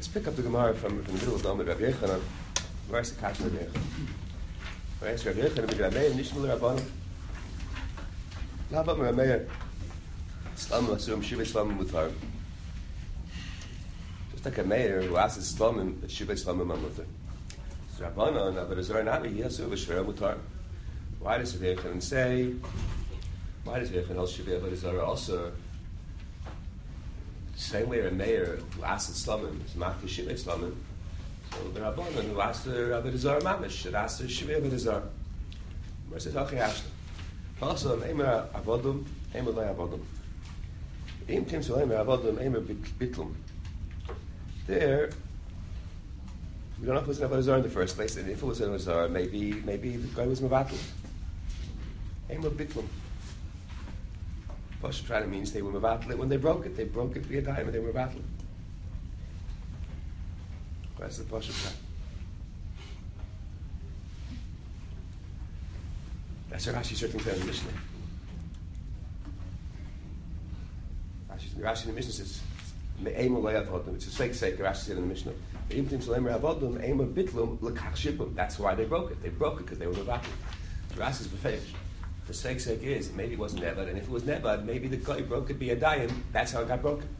pick up the Gemara from the middle of Dhamma Rav Yechanan. Where's the Kasha Rav Yechanan? Where's Rav Yechanan? Rav Meir, Nishmal Rabbanim. Labat Rav Meir. Slam Asurim, Shivei Slamim Mutarim. Just like a mayor who asks Slamim, but Shivei Slamim Mutarim. So Rabbanan, but Azar Navi, he has to Shivei Mutarim. Why does Rav Yechanan say? Why does Rav Yechanan Shivei but Azar also? Same way a mayor who asks Slamim is Machti Shivei Slamim. So the Rabbanan who asked the Rabbi Azar Mamish should ask the Shivei but Azar. Where says Hachi Ashna? Also, Eimer Avodum, Eimer Lei Avodum. Im Tim Eimer Avodum, Eimer Bitlum. There, we don't know if it was an Azar in the first place, and if it was an Azar, maybe the guy was Mavatl. Eimer Bitlum. Pasha trying to means they were Mavatl. When they broke it via time and they were Mavatl. That's the Pasha trying. That's what Rashi certainly said in the Mishnah. Rashi in the Mishnah says, it's a sake, Rashi said in the Mishnah. That's why they broke it. They broke it because they were Mavatl. Rashi's befeish. The sake is, maybe it wasn't Nevad, and if it was Nevad, maybe the guy broke it be a dayim, that's how it got broken.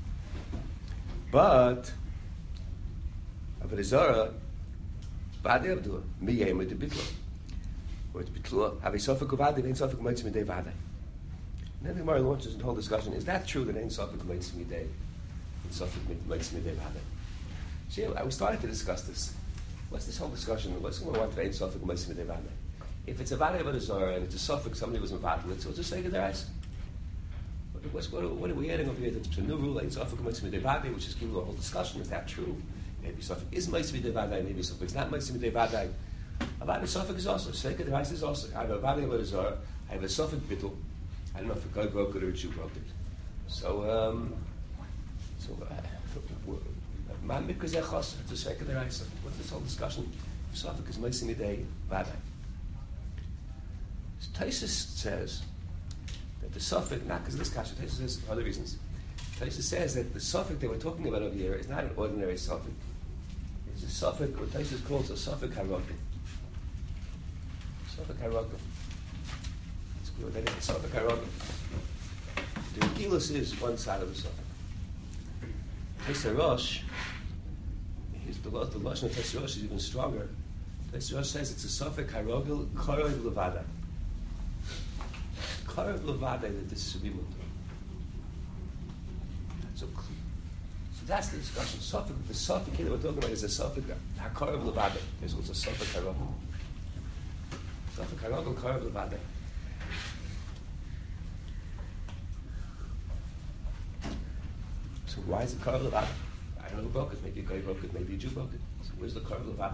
But, Avodah Badi Abdullah, Miyem with the Bitla. Or it's Bitla, have a Sofik Uvadi, Ein Sofik Mitzvah Midei Vade. And then the Gemara launches the whole discussion, is that true that Ein Sofik Mitzvah Midei, Ein Sofik Mitzvah Midei Vade? See, we started to discuss this. What's this whole discussion? What's going on for Ein Sofik Mitzvah Midei Vade? If it's a Vade of Azara and it's a suffix, somebody was Mavatl, so just say to their eyes. What are we adding over here? It's a new rule, Ein Sofik Mitzvah Midei Vade, which is giving a whole discussion. Is that true? Maybe suffix is Mitzvah Midei Vade, maybe suffix not Mitzvah Midei Vade. A Vade suffix is also. Say to their eyes is also. I have a Vade of Azara, I have a suffix bittul. I don't know if a guy broke it or a Jew broke it. So, man because they're chos to say to their eyes. What's this whole discussion? Suffix is Mitzvah Midei Vade. Taisus says that the suffix, not because of this kasha, Taisus says for other reasons. Taisus says that the suffix they were talking about over here is not an ordinary suffix. It's a suffix, what Taisus calls a suffix harogel. Suffix harogel. Let's go with that. A suffix harogel. The regilus is one side of the suffix. Taisus Rosh, the lashon of Taisus Rosh is even stronger. Taisus Rosh says it's a suffix harogel korov levada. Korov levada that this should be mutar. So that's the discussion. The suffix here that we're talking about is a suffix korov levada. There's also a suffix harogel. Suffix harogel korov levada. So why is it korov levada? I don't know who broke it. Maybe a guy broke it. Maybe a Jew broke it. So where's the korov levada?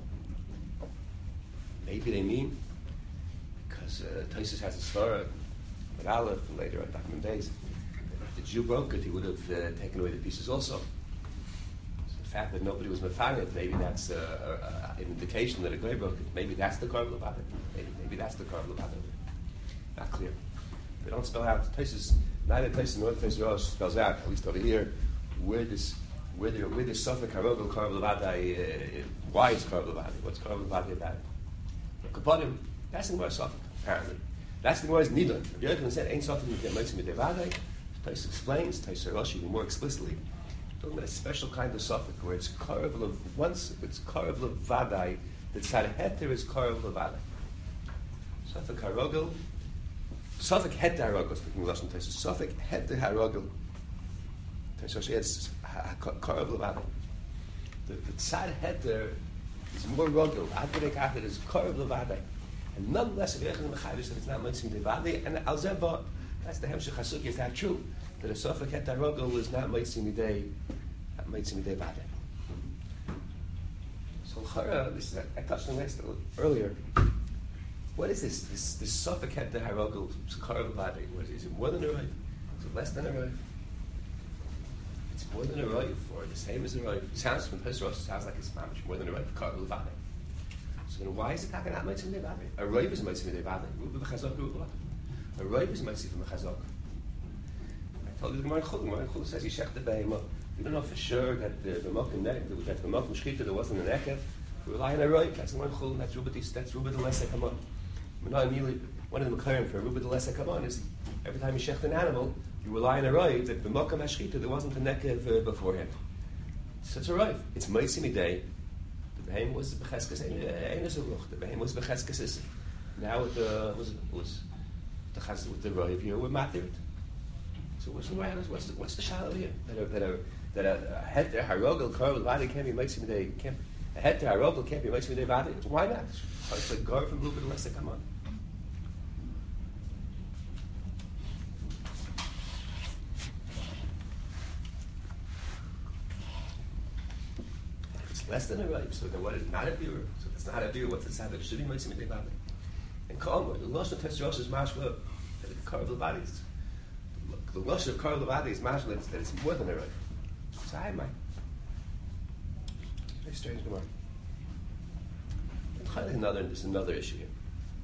Maybe they mean because Taisus has a story with Aleph and later on Document Days. If the Jew broke it, he would have taken away the pieces also. So the fact that nobody was mefanet, maybe that's an indication that a guy broke it. Maybe that's the korov levada. Maybe that's the korov levada. Not clear. They don't spell out. Taisus, neither Taisus nor Taisus Rosh spells out, at least over here, where the suffix harogel korov levada, why it's korov levada. What's korov levada about it? Kaponim, that's the Gemara's suffix, apparently. That's the Gemara's nidon. The Yochanan said, ain't suffix Mitzvah Midei Vade. Taisus explains, Taisus Rosh even more explicitly, talking about a special kind of suffix where it's korov of once it's korov levadai, the tzad heter is korov levadai. Suffix harogel, suffix heter harogel, speaking Lashon Taisus, suffix heter harogel. Taisus Rosh is korov levadai. The tzad heter is more rogel. Adverek after is korov levadai. And nonetheless, if Yochanan Mechavish that it's not Mitzvah Midei Vade, and Al Zeba, that's the Hemshech Hasuk, is that true? That a Sofek Het HaRogel is not Mitzvah Midei Vade. So L'chara, this is, I touched on this earlier. What is this? This Sofek Het HaRogel, Korov Vade, what is it? More than a Rav? Is it less than a Rav? It's more than a Rav, or the same as a Rav. It sounds from Pesach, sounds like it's mamish more than a Rav, Korov Vade. So then why is it not Mitzvah Midei Vade? A Rav is Mitzvah Midei Vade. A Rav is Mitzvah from a Chazak. I told you the Gemara in Chul says Yishech the Behema. We don't know for sure that the Makom Shchita there wasn't an Ekev. We rely on a right. That's one Chul. That's Ruba the Lesek Hamon. We're not immediately one of the Makarim for Ruba the Lesek Hamon is every time you shecht an animal, you rely on a right that the Makom Shchita there wasn't an Ekev beforehand. So it's a right. It's Moitzi Midei. The Behem was the Becheskes Einas Aruch. The Behem was Becheskes Issa. Now it was the Chaz with the right here. We're matir. So what's the shallow here? That a heter harogel karl vadi can't be Moitzi Midei. A heter harogel can't be Moitzi Midei vadi. Why not? It's like gar from Ruba the Lesek Hamon. Less than a ripe, so then what is not a beer? So if it's not a beer, what's the sabbath? Should be Moitzi Midei vadi. And Kalma, the Lashon of Tesrosh is mashma that the Karv Levadi is. The Lashon of Karv Levadi is mashma that it's more than a ripe. So I might. Very strange Gemara. There's another issue here.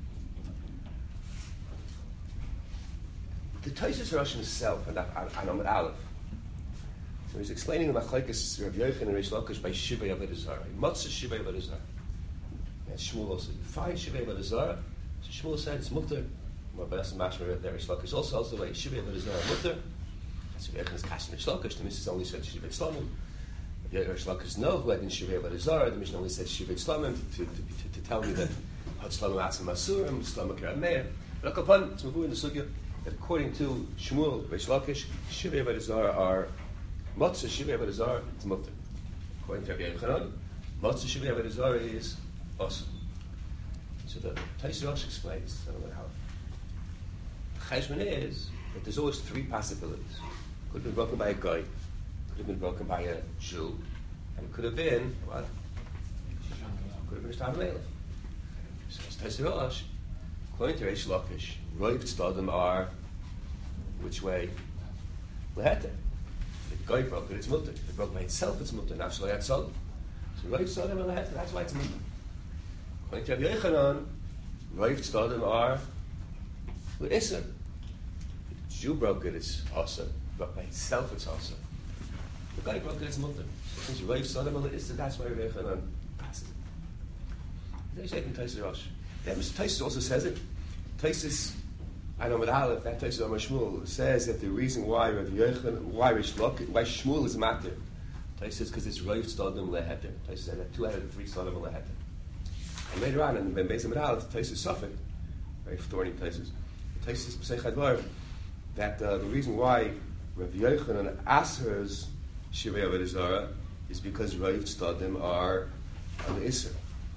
The Tosfos Rosh himself, and Amud Aleph. So he's explaining the Machlekes Rav Yochanan and Reish Lakish by Shivei Avodah Zarah. Matzah Shivei Avodah Zarah. And Shmuel also. Five Shivei Avodah Zarah. So Shmuel said it's mutter. More best mashma there. Reish Lakish also the way Shivei Avodah Zarah mutter. That's Rav Yochanan's Kash and Reish Lakish. The Mishnah only said Shivei Tzlomim. Reish Lakish no who had in Shivei Avodah Zarah. The Mishnah only said Shivei Tzlomim to tell me that Had Tzlomim Atzim Asurim, Tzlomim Kerav Meir. But upon it's moving in the sugya that according to Shmuel, Reish Lakish, Shivei Avodah Zarah are Matzah Shivei Avodah Zarah is mutter. According to Rabbi Yochanan, Matzah Shivei Avodah Zarah is awesome. So the Tosfos Rosh explains, I don't know how. The Cheshbon is that there's always three possibilities. Could have been broken by a guy, could have been broken by a Jew, and it could have been, what? Could have been a Shtar Melech. So it's Tosfos Rosh. According to Reish Lakish, Roiv Tzdadim are, which way? Leheter. The guy broke it, it's mutter. If it broke by itself, it's mutter. Now, shlo yatzal. So Roiv Tzdadim are leheter, that's why it's mutter. According to Rabbi Yochanan, Roiv Tzdadim are le'isr. The Jew broke it, it's asa. But by itself, it's asa. The guy broke it, it's mutter. Since Roiv Tzdadim are le'isr, that's why Rabbi Yochanan passes it. They say it in Tosfos Rosh. Tosfos also says it. Tosfos, I know with Aleph, that Tosfos on Shmuel says that the reason why Rav Yochanan, why Shmuel is matir, Tosfos says because it's Roiv Tzdadim leheter. Tosfos said that 2 out of the 3 Tzdadim are leheter. And later on, in Ben Beis Amud Aleph, Tosfos Suffolk, very thorny Tosfos. Tosfos Pesach Hadvar, that the reason why Rav Yochanan asers Shivei Avodah Zarah is because Roiv Tzdadim are on the Isser.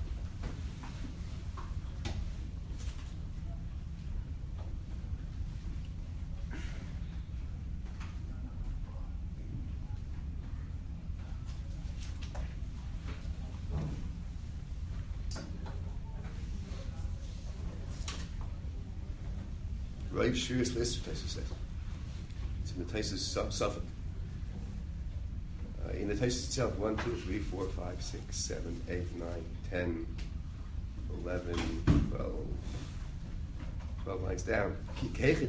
Roiv Shvius Lister, Tosfos says. It's in the Tosfos Suffolk. In the Tosfos itself, 1, 2, 3, 4, 5, 6, 7, 8, 9, 10, 11, 12 lines down. The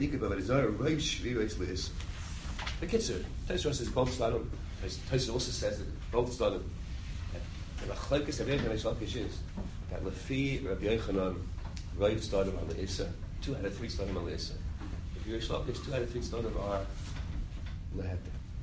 Kitzur, Tosfos says both Tzdadim. Tosfos also says that both Tzdadim. The Machlekes Rabbi Yochanan and Reish Lakish is that Lefi Rabbi Yochanan Roiv Tzdadim on the Issa. 2 out of 3 Tzdadim are Le'isr. If you're Reish Lakish, 2 out of 3 Tzdadim are Leheter.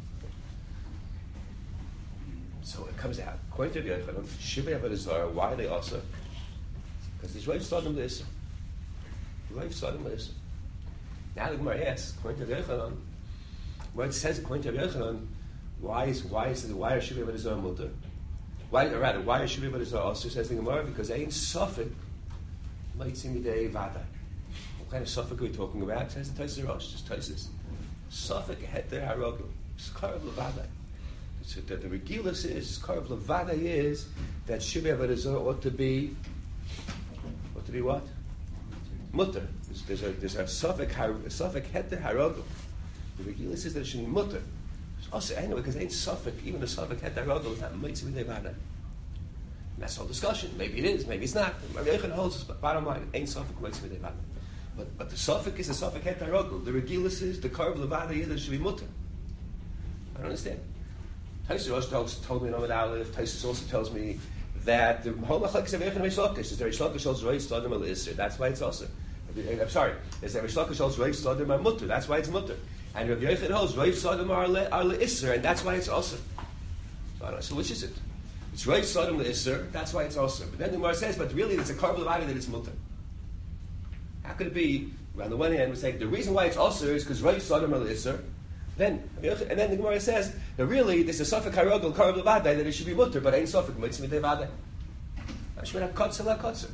So it comes out. According to Rabbi Yochanan, Shivei Avodah Zarah, why are they also? Because there's Roiv Tzdadim Le'isr. Roiv Tzdadim Le'isr. Now the Gemara asks, according to Rabbi Yochanan, where it says according to Rabbi Yochanan, why are Shivei Avodah Zarah mutter? Why are Shivei Avodah Zarah also? Says the Gemara, because ain't Suffolk Moitzi Midei vada. What kind of suffix are we talking about? It says the Tosfos Rosh, just Tosfos. Suffix heter harogel. It's Karv Levada. So that the Regilus is, Karv Levada is that Shivei Avodah Zarah ought to be what? Mutter. There's a suffix heter harogel. The Regilus is that it should be mutter. Also, anyway, because ain't suffix, even the suffix heter harogel is not Moitzi Midei vada. That's the whole discussion. Maybe it is, maybe it's not. Rabbi Yochanan holds, bottom line, ain't suffix Moitzi Midei vada. But the suffix is the suffix heter harogel. The Regilus is the Karv Levada is that it should be mutter. I don't understand. Taisus also told me in Amud Aleph. Taisus also tells me that the whole machlekes of Eichel and Reish Lakish is the Reish Lakish holds Reish Stadim al Isser. That's why it's also. I'm sorry. There's a Reish Lakish holds Reish Stadim al Mutter. That's why it's Mutter. And Rabbi Yochanan holds Reish Stadim al Isser, and that's why it's also. So which is it? It's Reish Stadim al Isser. That's why it's also. But then the Gemara says, but really it's a carbon body that it's Mutter. How could it be? On the one hand, we're saying the reason why it's also is because Reish Stadim al Isser. And then the Gemara says that really this is a Safek Harogel Karav Levadai that it should be mutter, but ain't Safek Mitzvah Devadai. Ashmina Kotzer La Kotzer.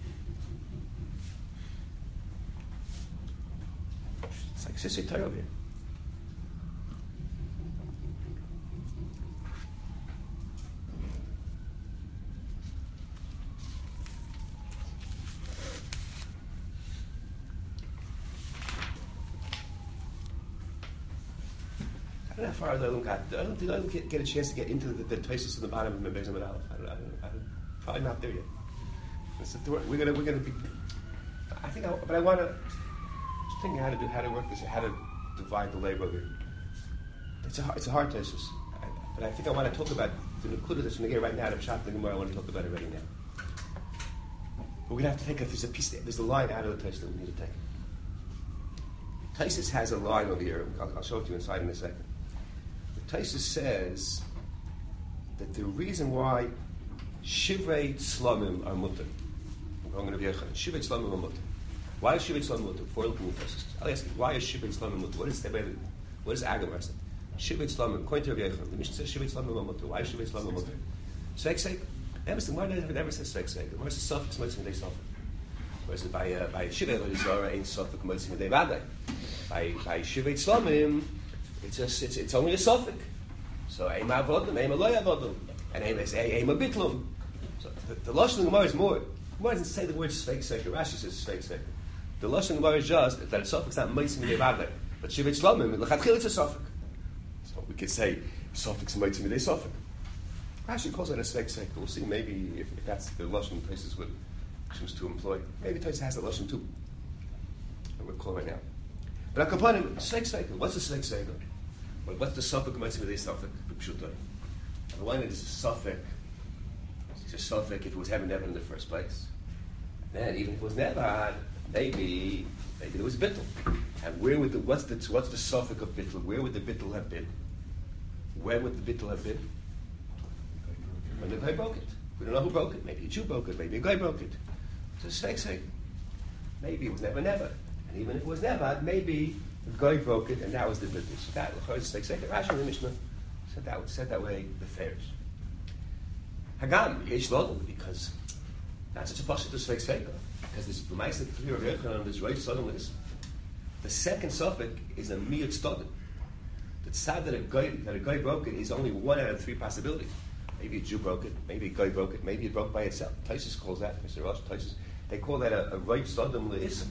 It's like Sissy Torah over here. I don't know how far I don't get a chance to get into the places in the bottom of Mebezim and Aleph. I don't know. Probably not there yet. We're gonna be. But I want to. Just thinking how to work this, how to divide the labor here. It's a hard thesis, but I think I want to talk about the Nakuda that's going to get right now. The Pshat the Gemara I want to talk about it right now. But we're going to have to take there's a line out of the text that we need to take. Taisus has a line over here. I'll show it to you inside in a second. Taisus says that the reason why Shivrei Tzlamim are mutter. I'm going to be Shivrei Tzlamim are mutter. Why is Shivrei Tzlamim mutter? Before looking at Taisus, I'll ask you, why is Shivrei Tzlamim mutter? What is Agamar said? Shivrei Tzlamim, according to Rabbi Yochanan, the Mishnah says Shivrei Tzlamim are mutter. Why is Shivrei Tzlamim mutter? Sveik. Emerson, why does it never say Sveik? Why is the suffix Motzim Day suffix? Whereas by Shivrei L'Zara ain't suffix Motzim Day Vadai. By Shivrei Tzlamim, it's only a suffix. So aim avodim, aim aloy avodim, and aim abitlum. So the lashon of the Gemara is more. Gemara doesn't say the word sveik seker. Rashi says sveik seker. The lashon of the Gemara is just that a suffix not meitzim devadai, but shivet shlamim lechatchil it's a suffix. So we could say suffix meitzim de suffix. Rashi calls that a sveik seker. We'll see maybe if that's the lashon places would choose to employ. Maybe Tosfos has that lashon too. I would call right now. But I complain sveik seker. What's a sveik seker? What's the suffix meitzim de suffix? The one is a suffix. It's a suffix if it was never in the first place. Then even if it was never, maybe there was bittul. And where would what's the suffix of bittul? Where would the bittul have been? Where would the bittul have been? When the guy broke it. We don't know who broke it. Maybe a Jew broke it. Maybe a guy broke it. It's a sveik. Maybe it was never. And even if it was never, maybe the guy broke it, and that was the bittul. So that was sveik. Rashi in the Mishnah said that way the fairs. Hagam, Yesh Lodel, because that's such a pasuk to sveik sveika. Because there's the Ma'aseh Kfir of Yochanan and there's Reish Stadim with this. The second suffix is a miyut stadim. The tzad that a guy broke it is only one out of three possibilities. Maybe a Jew broke it, maybe a guy broke it, maybe it broke by itself. Taisus calls that, Mr. Rosh, Taisus, they call that a Reish Stadim le'ism.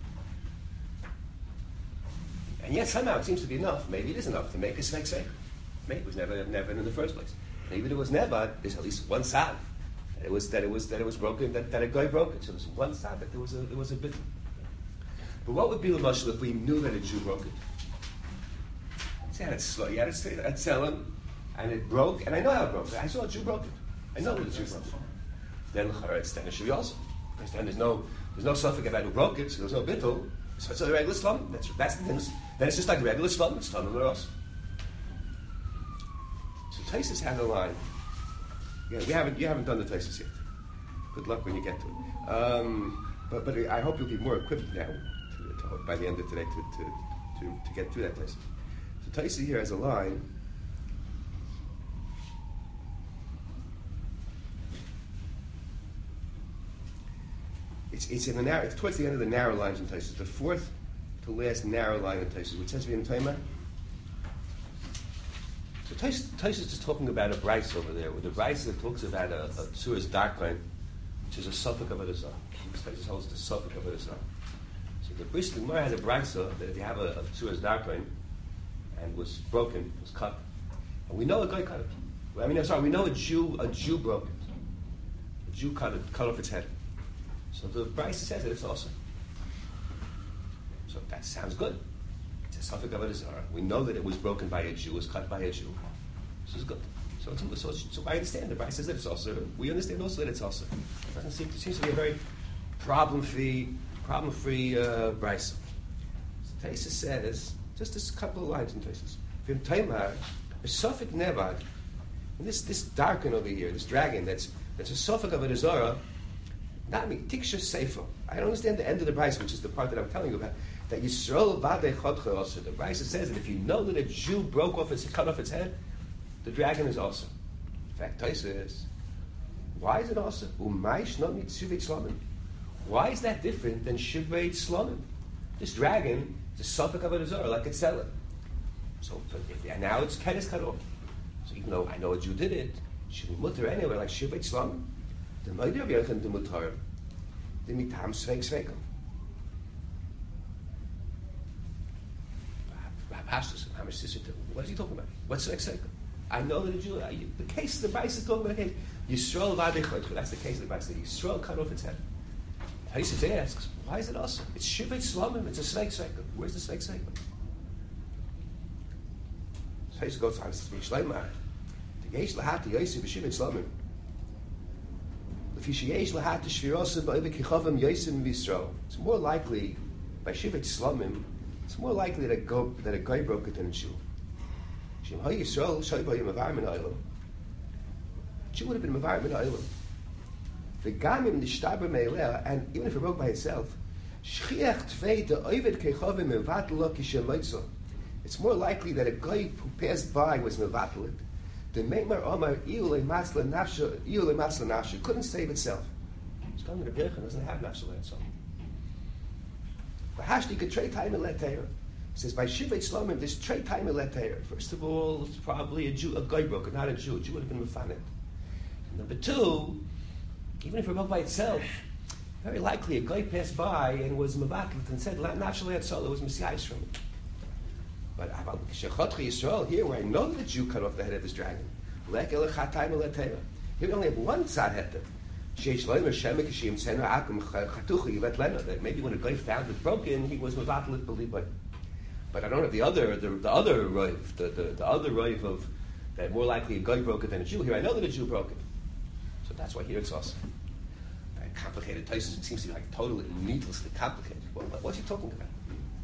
And yet somehow it seems to be enough, maybe it is enough to make a sveik sveika. Maybe it was never in the first place. Maybe there was never. There's at least one sad that it was broken. That a guy broke it. So there's one sad that there was a bit. But what would be the mashal if we knew that a Jew broke it? Say you had it at Selim, and it broke. And I know how it broke. I saw a Jew broke it. I know that a Jew broke it. Then it should be also. Because then there's no suffix about who broke it. So there's no bittul. So it's a regular slum. That's the thing. Then it's just like a regular slum. It's slum or else. So Taisus has a line. Yeah, you haven't done the Taisus yet. Good luck when you get to it. But I hope you'll be more equipped now by the end of today to get through that Taisus. So Taisus here has a line. It's towards the end of the narrow lines in Taisus. The fourth to last narrow line in Taisus, which says in Taima. So Taisus is talking about a brayso over there, with the brayso that talks about a tzuras darkline, which is a suffix of a desar. Taisus holds the suffix of a desar. So the Bris Gemara has a brayso that if you have a tzuras darkline and was broken, was cut, and we know a guy cut it. We know a Jew broke it. A Jew cut off its head. So the brayso says that it's awesome. So that sounds good. It's a suffix of a desar. We know that it was broken by a Jew, was cut by a Jew. This is good. So I understand the Bryce says that it's also. We understand also that it's also. It seems to be a very problem-free Bryce. So Taisa says just a couple of lines in Taisa's. Vim Taimar, a Suffolk Nevad, and this darken over here, this dragon that's a Suffolk of a Zara. Not me, Tiksha Seifo. I don't understand the end of the Bryce, which is the part that I'm telling you about. That Yisrael Vadei Chodcha also. The Bryce says that if you know that a Jew cut off its head, the dragon is also. In fact, Taisa is. Why is it also? Umaish not mit Shiveit Shlomim. Why is that different than Shiveit Shlomim? This dragon is a Suffolk of a Zara, like it's selling. So, and now its head is cut off. So even though I know a Jew did it, should be mutter anyway, like Shiveit Shlomim. The Moed Rav Yochanan the mutar, the mitam sveikum. What is he talking about? What's sveikum? I know that a Jew. The case the Bryce is talking about. The case Yisrael vadei chodcha. That's the case of the Bryce. Yisrael cut off its head. Taisa asks, why is it also? It's Shiveit Shlomim. It's a sveikum. Where's the sveikum? Taisa goes on. It's Shleimar. The Yesh lahati Yosef Shiveit Shlomim. It's more likely by Shiveit Shlomim. It's more likely that a guy broke it than a Jew. Jew would have been Mavar Min Oilam. The Gamim Nishtaber Meileh, and even if it broke by itself, it's more likely that a guy who passed by was Mevatel it. The Meimar Omar Iule Matzla Nafsha couldn't save itself. It's coming to Birchen doesn't have Nafsha itself. But Hashti could trade time in Letera. He says by Shiveit Shlomim, there's trade time in Letera. First of all, it's probably a Jew, a guy broke it, not a Jew. A Jew would have been Mefanet. Number two, even if it broke by itself, very likely a guy passed by and was Mevatel and said Nafsha Le'atzol, it was Messiah from it. But Yisrael here, where I know that the Jew cut off the head of this dragon, here we only have one tzad heter. That maybe when a guy found it broken, he was mevatel it believed. But I don't have the other roiv, the other roiv of that more likely a guy broke it than a Jew. Here I know that a Jew broke it, so that's why here it's also very complicated. It seems to be like totally needlessly complicated. What's he talking about?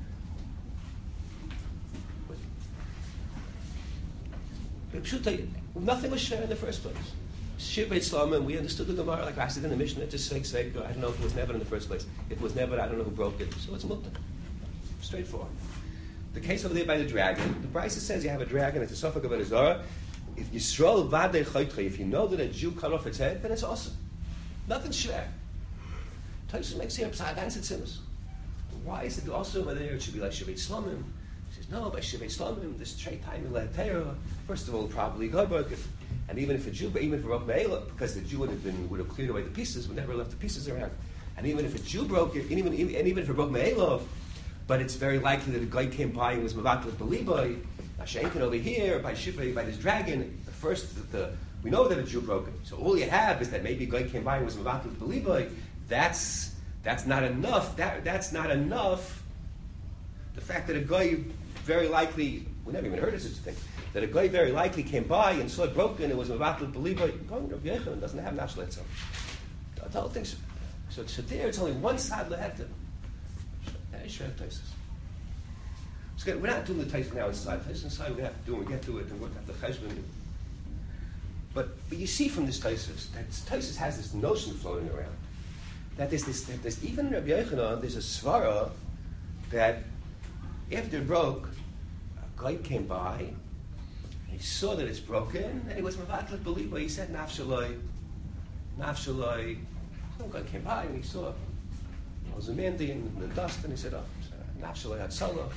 Nothing was shared in the first place. Shiveit Shlomim, we understood the Gemara like I said in the Mishnah, just sveik. I don't know if it was never in the first place. If it was never, I don't know who broke it. So it's mutter. Straightforward. The case over there by the dragon, the Bryce says you have a dragon, it's a Suffolk of a Zara. If Yisrael vadei chodcha, if you know that a Jew cut off its head, then it's awesome. Nothing's shver. Tosfos makes here upside down sinners. Why is it also over there? It should be like Shiveit Shlomim. He says, no, by Shiveit Shlomim, this trade time in Le'atera, first of all, probably God broke it. And even if it broke Me'ela, because the Jew would have cleared away the pieces, would never left the pieces around. And even if a Jew broke it, and even if it broke Me'ela, but it's very likely that a guy came by and was Mavatel Beliboy, Nashenkin over here, by Shivei, by this dragon, we know that a Jew broke it. So all you have is that maybe a guy came by and was Mavatel Beliboy. That's not enough. That's not enough. The fact that a guy very likely, we never even heard of such a thing, that a guy very likely came by and saw it broken, it was Mavatel Beliboy, going to Rav Yochanan doesn't have Nafsh Le'atzol. The whole thing, so there it's only one side Le'etem. We're not doing the Taisus now inside. Taisus inside we have to do when we get to it and work out the cheshbon. But you see from this Taisus that Taisus has this notion floating around that there's even in Rav Yochanan there's a svara that after it broke, a guy came by and he saw that it's broken and he was mevatel beliba. He said nafshaloi. Some guy came by and he saw there was a mandi in the dust and he said, nafshaloi hatzala.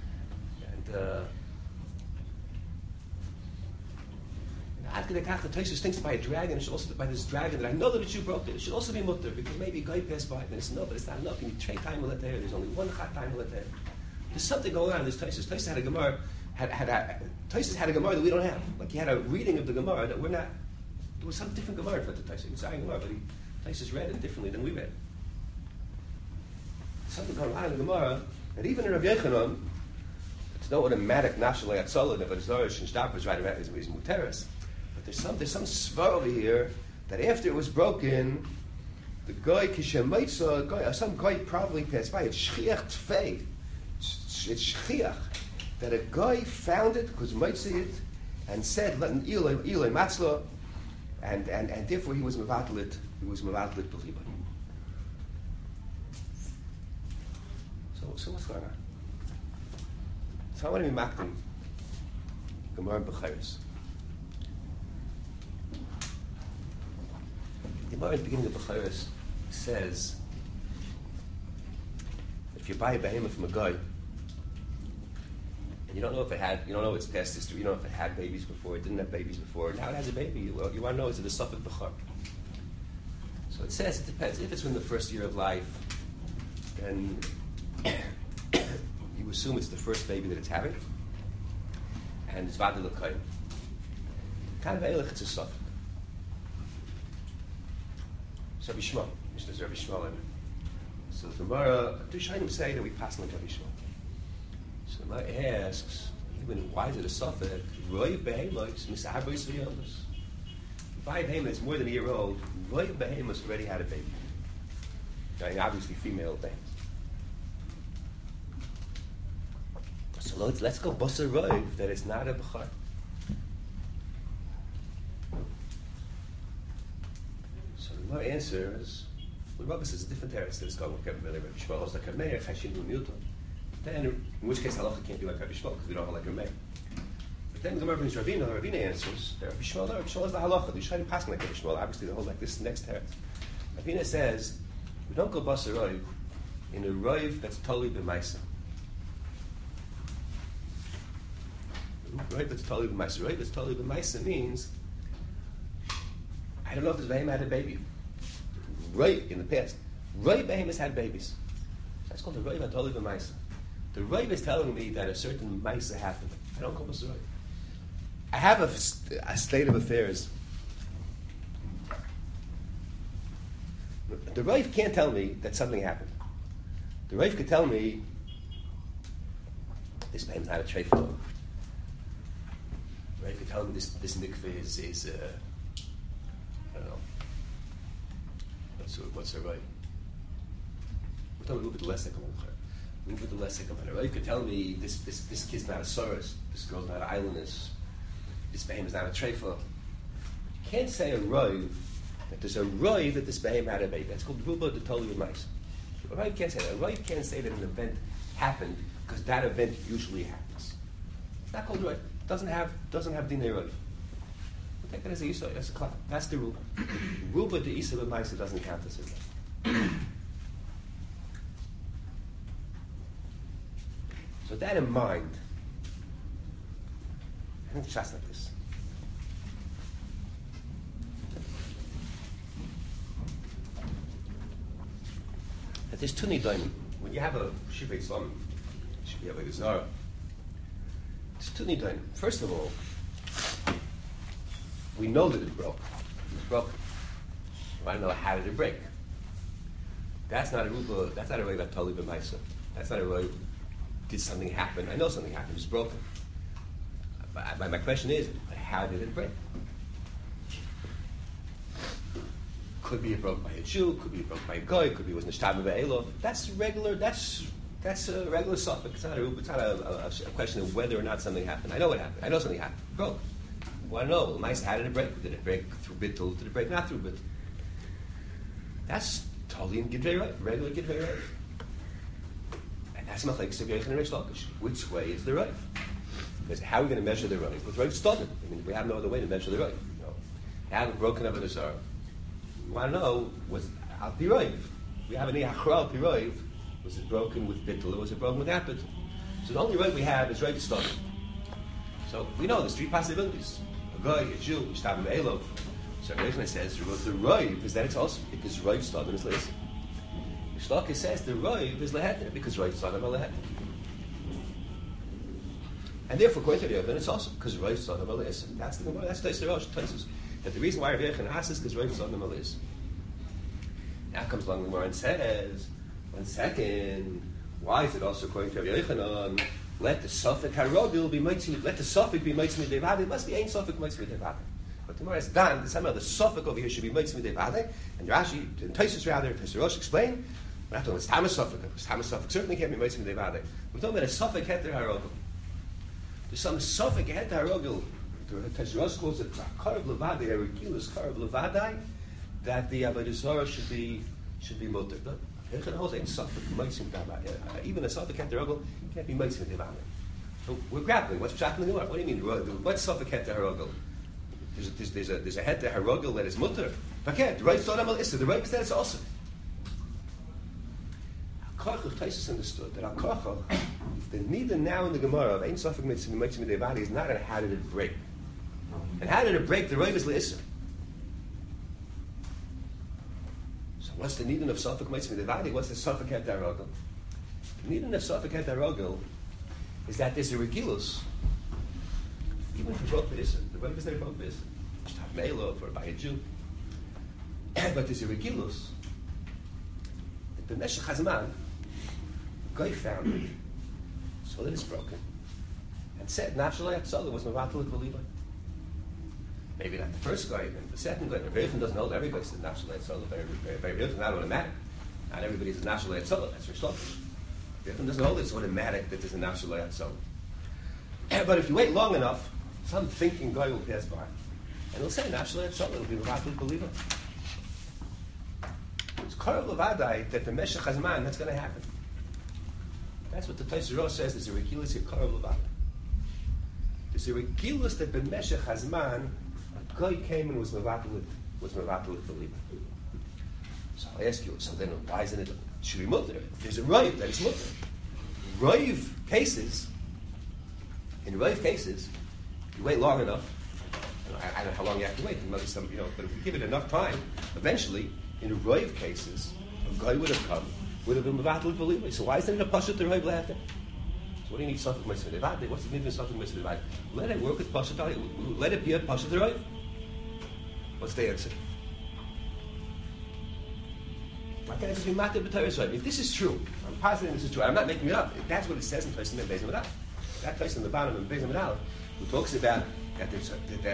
And the Taisus thinks by a dragon, it should also by this dragon that I know that a Jew broke it. It should also be mutter because maybe a guy passed by. And it's no, but it's not enough. You need trade time with there. There's only one chat time with there. There's something going on in this Taisus. Taisus had a Gemara. Taisus had a Gemara that we don't have. Like he had a reading of the Gemara that we're not. There was some different Gemara for the Taisus. It's saying Gemara, but Taisus read it differently than we read. Something going on in the Gemara that even in Rav Yochanan, There's no automatic national atzolin if it's Norish and Shtapper is right around his muteris. But there's some svar over here that after it was broken, the guy Kishemaitza, some guy probably passed by. It's shchiach tfei. It's shchiach that a guy found it because Maitza it and said Ilay Matzla, and therefore he was mevatlit. He was mevatlit b'liba. So what's going on? So I want to be makdim Gemara B'chayos. The Gemara at the beginning of B'chayos says if you buy a behemoth from a guy and you don't know its past history, you don't know if it had babies before, it didn't have babies before, now it has a baby, you want to know, is it a Safek B'char? So it says, it depends. If it's in the first year of life, then you assume it's the first baby that it's having, and it's Vadil L'Kayim. Kind of Eilich, it's a Safek. So Rabbi Shmuel, Mishnah's Rabbi Shmuel. So the Gemara, Dushanim say that we pass like Rabbi Shmuel. So the Gemara asks, why is it a Safek? Roiv Behemoths, Misahabris V'Yolos. By behemoth is more than a year old, Roiv Behemoths already had a baby. I mean, obviously female things. So let's go bust a Roiv that it's not a B'char. So the Gemara answers, well, Rabbi says a different teretz that is called Rabbi Shmuel, like a Meir, Chashin L'Miyuton. Then, in which case, halacha can't be like Rabbi Shmuel because we don't have like a Meir. But then the Gemara brings Ravina answers that Rabbi Shmuel is the halacha. You try to pass like Rabbi Shmuel. Obviously, they hold like this next teretz. Ravina says we don't go bust a roiv in a roiv that's totally b'maisa. Roiv that's totally b'maisa. Roiv that's totally b'maisa means I don't know if this behemoth had a baby. Roiv in the past, roiv behemoths had babies. That's called the roiv that's totally b'maisa. The roiv is telling me that a certain maisa happened. I don't call this roiv. I have a state of affairs. The roiv can't tell me that something happened. The roiv could tell me this man's not a treifa. The roiv could tell me this mikveh is I don't know. What's a roiv? We're talking a little bit less like a little bit less like a roiv could tell me this kid's not a soros, this girl's not an islandess, this behem is not a treifa. You can't say a roiv that there's a roiv that this behem had a baby. That's called ruba de tolu mice. A roiv can't say that. A roiv can't say that an event happened because that event usually happens. It's not called roiv. Doesn't have dinei roiv. We take that as a yisod. That's a cloud. That's the ruba. Ruba de isa b'maisa doesn't count as a roiv. So with that in mind, I think just like this. That there's two nidaim. When you have a shivei tzlam, you should have like a zara. There's two nidaim. First of all, we know that it broke. It's broken. We want to know how did it break. That's not a ruba. That's not a way about tali b'maisa. That's not a way. Did something happen? I know something happened. It's broken. My question is, how did it break? Could be it broke by a Jew. Could be it broke by a guy. Could be it was nishtab be'elov. That's regular. That's a regular suffix. It's not a question of whether or not something happened. I know what happened. I know something happened. It broke. Well, I know. Nice. How did it break? Did it break through bittul? Did it break not through bittul? That's totally in gidrei right. Regular gidrei right. That's not like Sivyeich and Reish Lakish. Which way is the right? Because how are we going to measure the right? With right stolen. I mean, we have no other way to measure the right. You know, have it broken up in a zara. We want to know, was al piroiv? We have any achra al piroiv. Was it broken with bittul or was it broken with apit? So the only right we have is right stolen. So we know there's three possibilities. A guy, a Jew, Ishtab Elov. So Reish says the right is that it's also because right stolen is less. Shlaka says the roiv is leheter because roiv is adam leheter, and therefore according to the Yovan it's also because roiv is adam leheter. That's the Gemara. That's the Rosh Taisus. That the reason why Rav Yechon asks is because roiv is adam leheter. Now comes along the Gemara and says, 1 second, why is it also according to Rav Yechonon let the suffix harogil be mitzvah. Let the suffix be mitzvah devade. It must be ain't suffix mitzvah devade. But tomorrow is done. Somehow the suffix over here should be mitzvah devade. And Rashi, and Tosfos rather, Tosfos Rosh explain. We're not talking about Tamas suffix. Tamas suffix certainly can't be mitzvah devade. We're talking about a suffix heter harogil. There's some suffix heter harogil. Tosfos Rosh calls it karav levadai, a regilus karav levadai, that the avodah zarah should be mutter. Even a suffix heter harogil can't be mitzvah devade. So we're grappling. What's happening in the What do you mean? What's suffix heter harogil? There's a heter harogil that is mutter. But yeah, the right thought about Issa. The right is that it's also. Al-Karchach Taisus understood that Al-Karchach, the neither now in the Gemara of Ein Safek Mitzvah Devadi is not on how did it break. And how did it break? The right is L'Issa. So what's the neither of Safek Mitzvah Devadi? What's the Safek Het Harogel? The neither of Safek Het Harogel is that there's a Regilus, even if you broke the Issa. The right is there broke the Issa. It's not Melov or by a Jew. But there's a Regilus. The Meshech Hazman, Guy found it, saw that it's broken, and said, "Nafshalei Atzala was Mavatal Believai." Maybe not the first guy, and the second guy. The Rebbe doesn't hold everybody says Nafshalei Atzala. Very not automatic. Not everybody says Nafshalei Atzala. That's for Shlomo. The Rebbe doesn't hold it's automatic that there's a Nafshalei Atzala. But if you wait long enough, some thinking guy will pass by, and he'll say Nafshalei Atzala will be Mavatal Believai. Karav levadai that the Meshech Hazman, that's going to happen. That's what the Tosfos Rosh says. There's a regilus here, Karav levadai. There's a regilus that the Meshech Hazman, a guy came and was mevatel believer. So I ask you, so then why isn't it? Should be mutter. There's a raiv that is mutter. Raiv cases. In raiv cases, you wait long enough. I don't know how long you have to wait. There must be some, but if you give it enough time, eventually. In Raiv cases, a guy would have come, would have been Mevatel Believai. So why isn't it a Pashat to Raiv Lehater? So what do you need Safek Mitzvah Devade? What's the meaning of Safek Mitzvah Devade? Let it work with Pashat. Let it be a Pashat to Raiv. What's the answer? Why can't it just be Matir B'Torah's Raiv? If this is true, I'm positive this is true. I'm not making it up. If that's what it says in Tosfos in Beis Hamikdash. That place in the bottom of Beis Hamikdash, who talks about that it's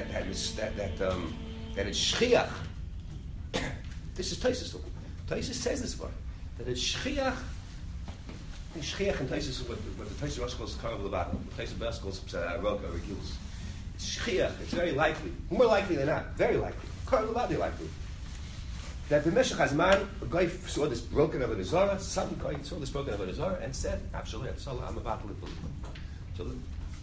Shchiach. This is Tosfos talking. Tosfos says this part that it's shchiach. Shchiach and Tosfos what the Tosfos Rosh calls karav levadai. What Tosfos Rosh calls roga or regilus. It's shchiach. It's very likely, more likely than not, very likely, karav levadai likely, that the Meshech Hazman, a guy saw this broken avodah zarah. Some guy saw this broken avodah zarah and said, "Absolutely, I'm about to live."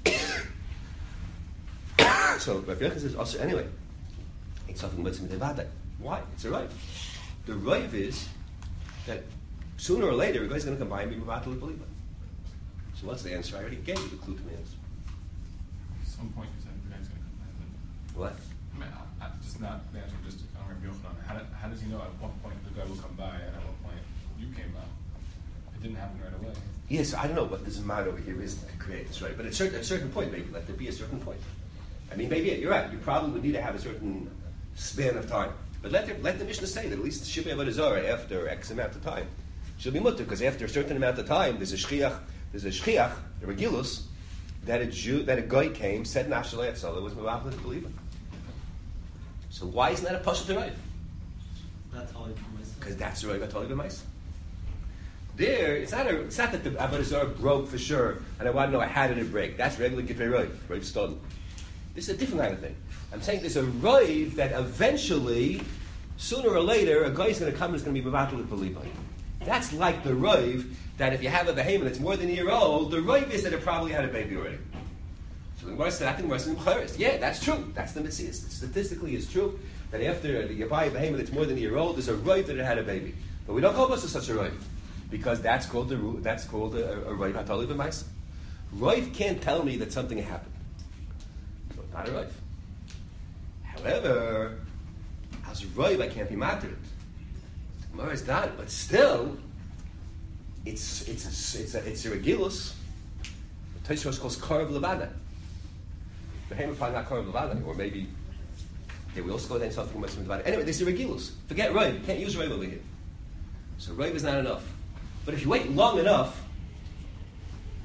So Rabbi Yochanan says also anyway. It's something mitzvah devadai. Why? It's a raiv. The raiv is that sooner or later a guy's going to come by and be Mevatel Believai. So what's the answer? I already gave you the clue to the answer. At some point you said the guy's going to come by. What? I mean, just not the answer, just on Rabbi Yochanan. How does he know at what point the guy will come by and at what point you came by? It didn't happen right away. Yes, I don't know what this amount over here is to create this, right? But at a certain point, maybe, let there be a certain point. I mean, maybe you're right. You probably would need to have a certain span of time. But let the Mishnah say that at least Shibei Avodah Zarah after X amount of time should be mutter, because after a certain amount of time there's a shchiach, a regilus, that a guy came, said Nafshalei Atzala, was Mevatel Believai. So why isn't that a Pashat Raiv? That's all because that's the Raiv Atali B'Maisa. There, it's not that the Avodah Zarah broke for sure, and I want to know how did it break. That's regular Gitrei Raiv stolen. This is a different kind of thing. I'm saying there's a raiv that eventually, sooner or later, a guy's going to come and is going to be Mevatel Believai. That's like the raiv that if you have a behemoth that's more than a year old, the raiv is that it probably had a baby already. So the Gemara said, I think the Gemara said, yeah, that's true. That's the mitzvah. Statistically, it's true that after you buy a behemoth that's more than a year old, there's a raiv that it had a baby. But we don't call us such a raiv because that's called a raiv Atali B'Maisa. Raiv can't tell me that something happened. So it's not a raiv. However, as a raiv, I can't be matter it. The Gemara is done, but still, it's a regilus. The Tosfos calls karav levadai. The Behemoth probably not karav levadai, or maybe we also go then something much levadai. Anyway, there's a regilus. Forget raiv. You can't use raiv over here. So raiv is not enough. But if you wait long enough,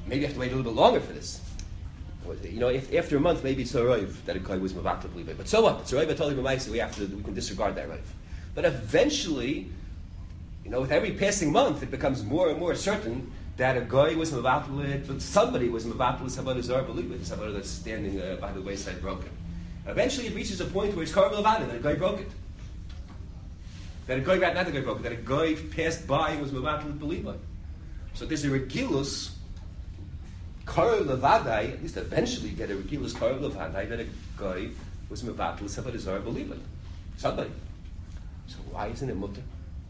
maybe you have to wait a little bit longer for this. You know, if after a month, maybe it's a roiv that a guy was mevatel believe it. But so what? It's a roiv totally b'maisa. We can disregard that roiv. But eventually, you know, with every passing month, it becomes more and more certain that a guy was mevatel it, but somebody was mevatel it. Somebody zar believe it. Somebody that's standing by the wayside broken. Eventually, it reaches a point where it's karv levada that a guy broke it. That a guy got not the guy broke it. That a guy passed by and was mevatel it believe it. So there's a regilus. Karov levadai, at least eventually get a regilus karov levadai that a guy was mevatel somebody zar believe it. Somebody. So why isn't it mutter?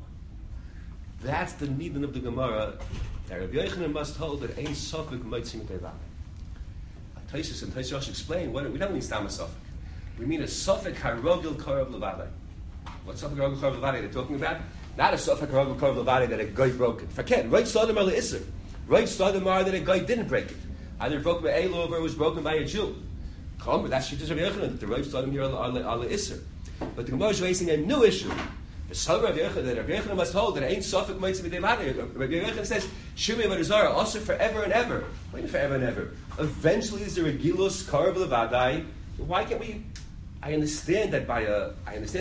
That's the nidin of the Gemara. That Rabbi Yochanan must hold that ain't sofik motzim tevah. Taisus and Taisus explain we don't mean stam a sofik. We mean a sofik harogil karov levadai. What sofik harogil karov levadai they're talking about? Not a sofik harogil karov levadai that a guy broke it. Forget right sodom ala iser. Right sodom are that a guy didn't break it. Either broken by Elov or it was broken by a Jew. But that's Shittas Rabbi Yochanan, that the Rav started here on the Isser. But the Gemara is raising a new issue. The Son of Rabbi Yochanan, that Rabbi Yochanan must hold that it ain't Sofik Mitzvah B'Dei Rabbi Yochanan says, Shimei V'Dazara, also forever and ever. Wait, forever and ever. Eventually is there a Gilus Karv Levadai. Why can't we? I understand that a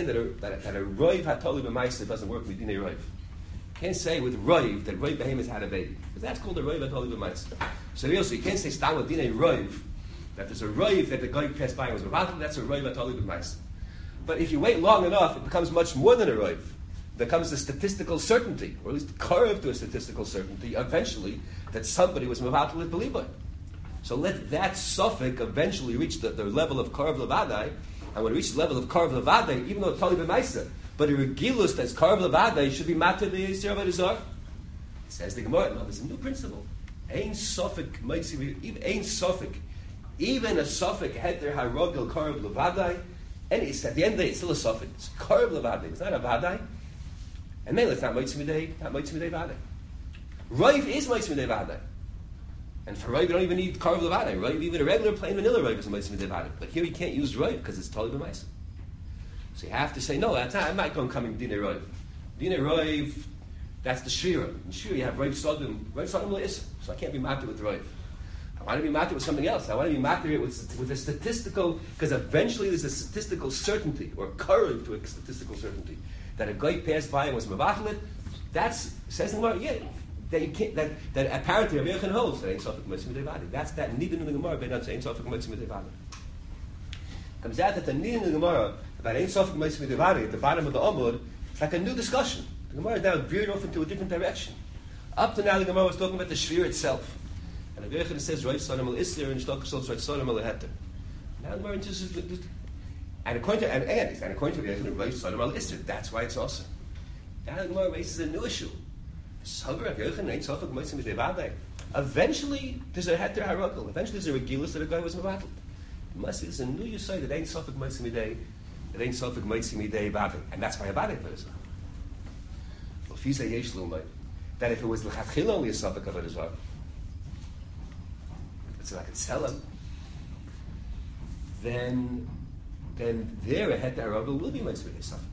Roiv Hatoli B'Maisa doesn't work with Dinei Roiv. Can't say with Roiv that Roiv Behemoth had a baby. Because that's called a Roiv Hatoli B'Maisa. So you can't say Stam with Dinei Roiv, that there's a Roiv that the guy passed by and was Mavatal, that's a Roiv Hatoli B'Maisa. But if you wait long enough, it becomes much more than a Roiv. It becomes a statistical certainty, or at least curved to a statistical certainty, eventually, that somebody was Mavatal at Beliba. So let that suffix eventually reach the level of Karv Levadai, and when it reaches the level of Karv Levadai, even though it's Tali B'Maisa, but a Regilus that's Karv Levadai should be Matter the Yisrael B'Dazar. Says the Gemara, no, there's a new principle. Ein Sofik, Ein Sofik, even a Sofik heter harogel Karv Levadai, and it's at the end of the day, it's still a Sofik. It's Karv Levadai, it's not a Vadai. And maybe it's not Moitzimidei Vadai. Roiv is Moitzimidei Vadai. And for Roiv, you don't even need Karv Levadai. Roiv, even a regular plain vanilla Roiv is Moitzimidei Vadai. But here you can't use Roiv because it's totally B'Maisa. So you have to say, no, that's not, I'm not going to come in Dinei Roiv. Dinei Roiv, that's the Shira. In Shira, you have Roiv Sodom L'Issa. So I can't be matter with Roiv. I want to be matter with something else. I want to be matter with a statistical, because eventually there's a statistical certainty, or courage to a statistical certainty, that a guy passed by and was Mavachalit. That's, says in the Gemara, yeah, that you can't, that apparently Rabbi Yochanan holds that ain't Sofik Motzim Devadi. That's that Nidin in the Gemara, but not saying Sofik Motzim Devadi. Comes out that the Nidin in the Gemara about ain't Sofik Motzim Devadi at the bottom of the Amud, it's like a new discussion. The Gemara now veered off into a different direction. Up to now, the Gemara was talking about the Shvir itself. And the Gemara says, Rav Sodom al-Isler, and Shtokos also Rav Sodom al-Heter. Now the Gemara is and according to Rav Sodom al-Isler, that's why it's awesome. Now the Gemara raises a new issue. Eventually, there's a Heter Harokal. Eventually, there's a Regilus that a guy was Mavatal. There's a new Yisai that ain't Sofik Motzim Midei, that ain't Sofik Motzim Midei Vadai. And that's why a Vadai for Israel. That if it was l'chachil only a Sofik of Israel, so I could sell him, then there a Heter Harokal will be Motzim Midei Sofik.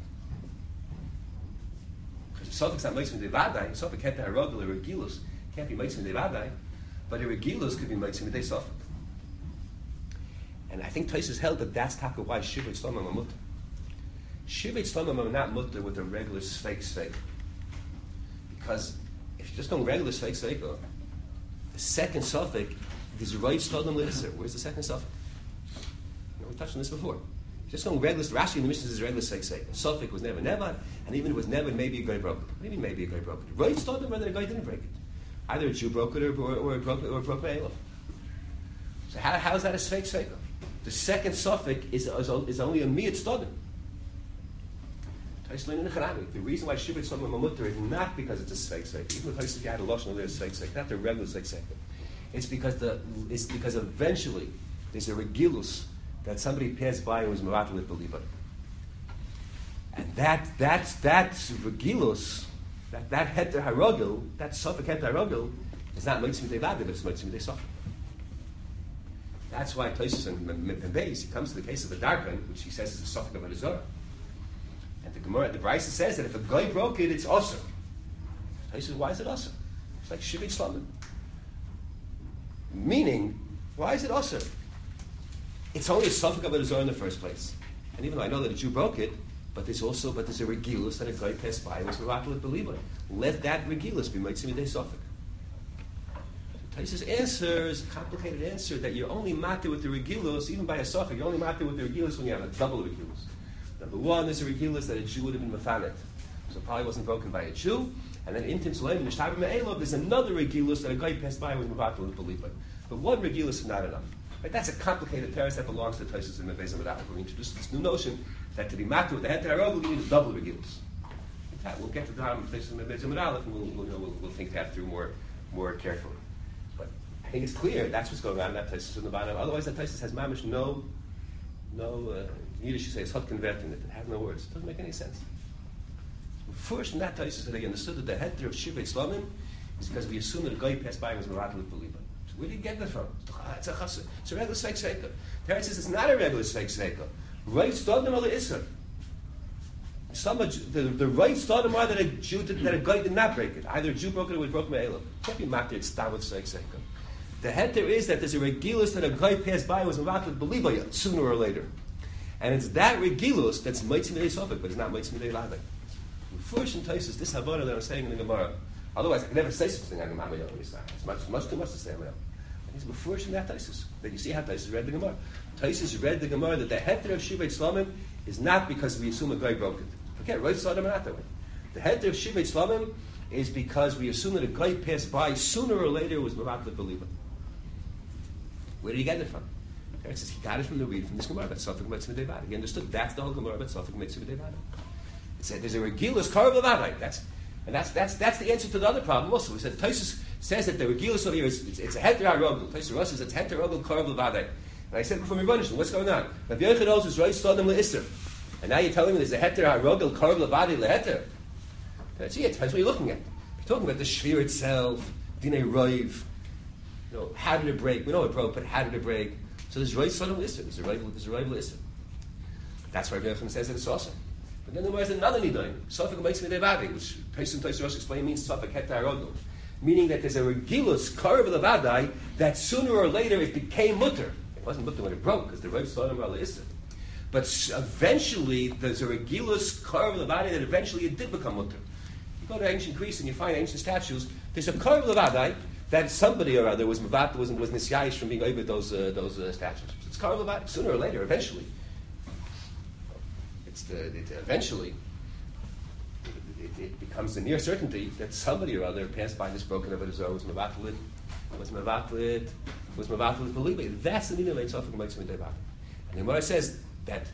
Sofik's not Motzim Midei Vadai. Sofik Heter Harokal, a Regilus, can't be Motzim Midei Vadai, but a Regilus could be Motzim Midei Sofik. And I think Tosfos held that that's taka why Shivit Shlomim are mutter. Shivit Shlomim are not mutter with a regular Sveik. Because if you just don't regular Sveik, the second suffix is right Shlomim L'Isser. Where's the second suffix? We touched on this before. Just going regular, Rashi in the Mishnah is regular Sveik. The suffix was never, and even if it was never, maybe a guy broke it. Maybe a guy broke it. Right Shlomim, whether a guy didn't break it. Either a Jew broke it or it broke by Elof. So how is that a Sveik? The second suffix is only a miyat stodim. The reason why Shivit Shlomim Mamutter is not because it's a sveik. Even if you had a lashon there, sveik, not the regular sveik. It's because eventually there's a regilus that somebody passed by and was meratel with believer, and that's regilus, that heter harogel, that suffix heter harogel is not motzim midei vaday, but it's motzim midei suffix. That's why Tosfos and Beis, he comes to the case of the darken, which he says is a suffix of a Zohar. And the Gemara, the Brisa says that if a guy broke it, it's awesome. Tosfos says, why is it awesome? It's like Shivit Shlomim. Meaning, why is it usher? It's only a suffix of a Zohar in the first place. And even though I know that a Jew broke it, but there's a regilus that a guy passed by and was merakel believer. Let that regilus be mitzvah midei suffix. Taisus answers a complicated answer that you're only matir with the regilus, even by a suffix, you're only matir with the regilus when you have a double regilus. Number one is a regilus that a Jew would have been mefanet. So it probably wasn't broken by a Jew. And then in Tim Sulaim and Ishtabim Me'elov, there's another regilus that a guy passed by and was merakel believer. But one regilus is not enough. Right? That's a complicated teres that belongs to Taisus and Mebezim Medach. We introduced this new notion that to be matir with the heter harogel, you need a double regilus. We'll get to the Dharma Taisus and Mebezim Medach, and we'll think that through more carefully. But I think it's clear that's what's going on in that Taisus in the bottom. Otherwise, that Taisus has mamish no Yiddish you say it's hot converting it. It has no words. It doesn't make any sense. First, in that Taisus, they understood that the heter of Shivei Tzlamim is because we assume that a guy passed by and was merakel believer. So where do you get that from? It's a chassid. It's a regular sveik sveika. Teretz says it's not a regular sveik sveika. Right stodem ala iser. The right stodem are that a guy did not break it. Either a Jew broke it or he broke me'elam. It can't be matir. It's down with sveik sveika. The heter is that there's a regilus that a guy passed by and was merakel believer sooner or later, and it's that regilus that's mitzvah midei suffix, but it's not mitzvah midei ladai. First in Taisus, this havana that I'm saying in the Gemara. Otherwise, I could never say such a thing on the Gemara. It's much too much to say on Gemara. It's before in that Taisus that you see how Taisus read the Gemara. Taisus read the Gemara that the heter of Shivei Tzlamim is not because we assume a guy broke it. Forget right side of not that way. The heter of Shivei Tzlamim is because we assume that a guy passed by sooner or later was merakel believer. Where did he get it from? It says he got it from the read from this Gemara about Safek Mitzvah Devada. He understood that's the whole Gemara about Safek Mitzvah Devada. It said there's a regilus karav levadai. That's the answer to the other problem also. We said Taisus says that the regilus over here it's a heter harogel. Taisus Rosh says it's heter harogel karav levadai. And I said before we run what's going on? Rabbi Yochanan knows is right stodem leisser. And now you're telling me there's a heter harogel karav levadai leheter. That's it. That's what you're looking at. You're talking about the shvir itself, dinei roiv. How did it break? We know it broke, but how did it break? So there's right stodem leisser. There's a rival leisser. That's why Rabbi Yochanan says that it's awesome. But then there was another nidain, Safek Mitzvah Devadi, which Taisus Rosh explained means Safek heter harogel, meaning that there's a regilus karav levadai that sooner or later it became mutter. It wasn't mutter when it broke because the Rav Sodom Rala Issa. But eventually there's a regilus karav levadai that eventually it did become mutter. You go to ancient Greece and you find ancient statues. There's a karav levadai that somebody or other was nisyayish from being over those statues. It's karav levadai sooner or later, eventually. Eventually, it becomes a near certainty that somebody or other passed by this broken over the Zohar was mevatlit believer. That's the meaning of Safek Mitzvah Devada. And then what I says that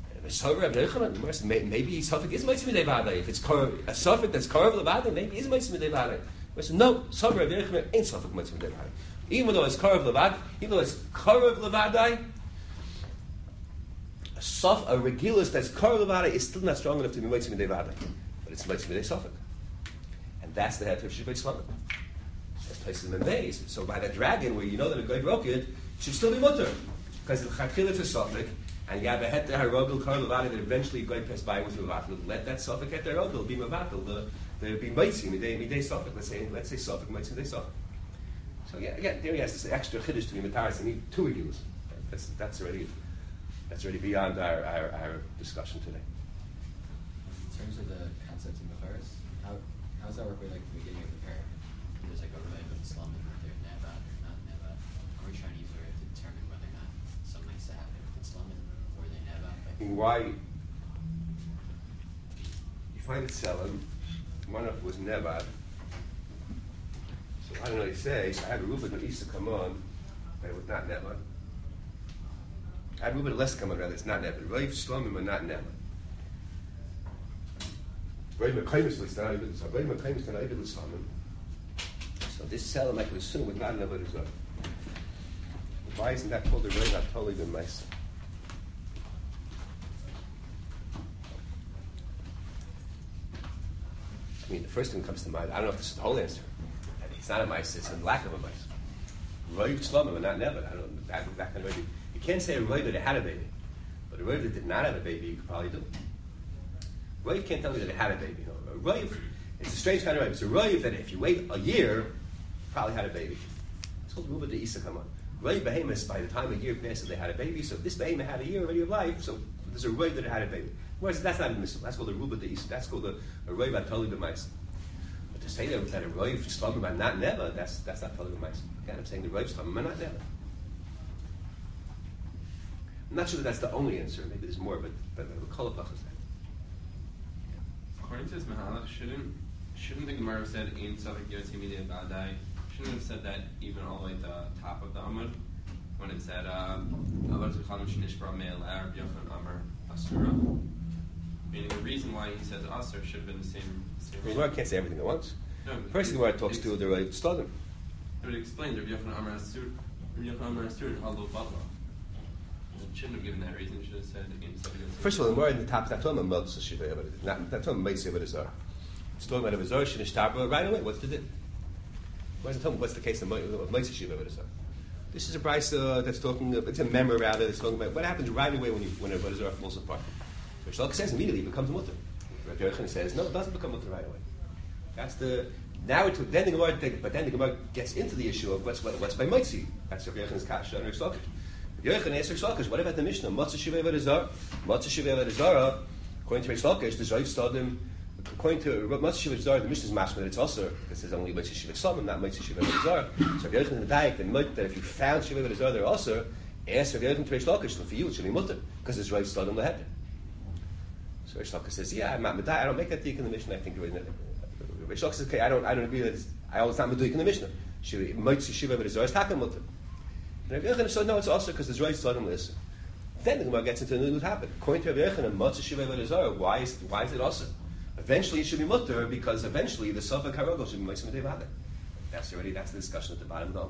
maybe Safek is Mitzvah Devada. If it's a Safek that's Karav Levada, maybe it's Mitzvah Devada. I said no, Safek Rav Yochanan ain't Safek Mitzvah Devada. Even though it's Karav Levada, a regilus that's karav levada is still not strong enough to be mitzvah midei vada, but it's mitzvah midei safek, and that's the heter of Shivei Tzlamim. That's places in the maze. So by the dragon, where you know that a guy broke it, should still be mutter because the chachil is a safek, and you have a heter harogel karav levada that eventually a guy passed by with mevatel. Let that safek heter harogel be mevatel. There be mitzvah midei safek. Let's say safek mitzvah midei safek. So yeah, again, there he has this extra chiddush to be mataris. I need two regilus. That's already beyond our discussion today. In terms of the concept in the Charis, how does that work with like the beginning of the pair? There's like a relay with Islam and whether they're nevad or not nevad. Are we trying to use it to determine whether or not something needs to happen with Islam or they nevad? Why you find it seldom. One of it was nevad. So I don't know. You say I had a Reuben that used to come on, but it was not nevad. I had a little bit less coming rather. It's not never. Rav Shlomo and not never. So this selim I could assume was not never result. Why isn't that called a Rav? I've totally been nice. I mean, the first thing that comes to mind. I don't know if this is the whole answer. It's not a mice. It's a lack of a mice. Rav Shlomo and not never. I don't know that kind of idea. You can't say a Rav that had a baby, but a Rav that did not have a baby, you could probably do. Rav can't tell me that it had a baby. A Rav, it's a strange kind of Rav. It's a Rav that if you wait a year, probably had a baby. It's called Ruba de Isa, come on. Roy behemoths, by the time a year passed, they had a baby, so if this behemoth had a year already of life, so there's a Roy that had a baby. Whereas that's not admissible. That's called a Ruba de Isa. That's called a Roy Batoli de Mais. But to say that a Roy Slumber by not never, that's not Toli de Mais. Again, I'm saying the Roy Slumber by not never. I'm not sure that that's the only answer. Maybe there's more, but the Kolapach is that. According to this Mahalach, shouldn't the Gemara said in Safek Yotzi Midei Badai? Shouldn't have said that even all the way at the top of the Amud when it said Avad Zuchalim Shnishbra Meil Arab Yochanan Amar Asura? Meaning the reason why he says Asur should have been the same. The Gemara can't say everything at once. No, First, the Gemara talks to the Rav Stodim. It would explain Rabbi Yochanan Amar Asur, Rabbi Yochanan Amar Asur and Halo Baba. It shouldn't have given that reason. It should have said in Safek Yotzi. First of all, the Gemara in the top is not talking about Meltz Shiva, not talking about Meitzi Avad Azar. It's talking about Azar Shinishtabra right away. What's the din? What's the case of Meitzi Shiva Avad Azar? This is a brisa that's talking. It's a memory rather. That's talking about what happens right away when a Avad Azar falls apart. Rish Lakish says immediately it becomes mutter. Rav Yochanan says no, it doesn't become mutter right away. That's the now. Then the Gemara gets into the issue of what's by Meitzi. That's Rav Yochanan's kasha and Rish Lakish. Yochanan asks Rish Lakish, what about the Mishnah? Matzah Shiva Avad Azar. Matzah Shiva Avad Azar. According to Rish Lakish, the Zayv Stodim. According to Matzah Shiva Avad Azar, the Mishnah is mashma that it's also because there's only Matzah Shiva Shlomim, not Matzah Shiva Avad Azar. So Rav Yochanan Daik that if you found Shiva Avad Azar, they're also ask Rav Yochanan to Rish Lakish. For you, it should be mutter because there's Zayv Stodim lehed. So Rish Lakish says, yeah, I'm not medai. I don't make that dik in the Mishnah. I think Rish Lakish says, okay, I don't agree that it's not medai in the Mishnah. Matzah Shiva Avad Azar is taken mutter. And Rav Yochanan said, no, it's also because there's right sudden listen. Then the Gemara gets into the new topic. According to Rav Yochanan, Matzah Shiva Avad Azar, why is it also? Eventually it should be mutter because eventually the Safek Harogel should be Matzah Midei Badai. That's the discussion at the bottom of the Amud.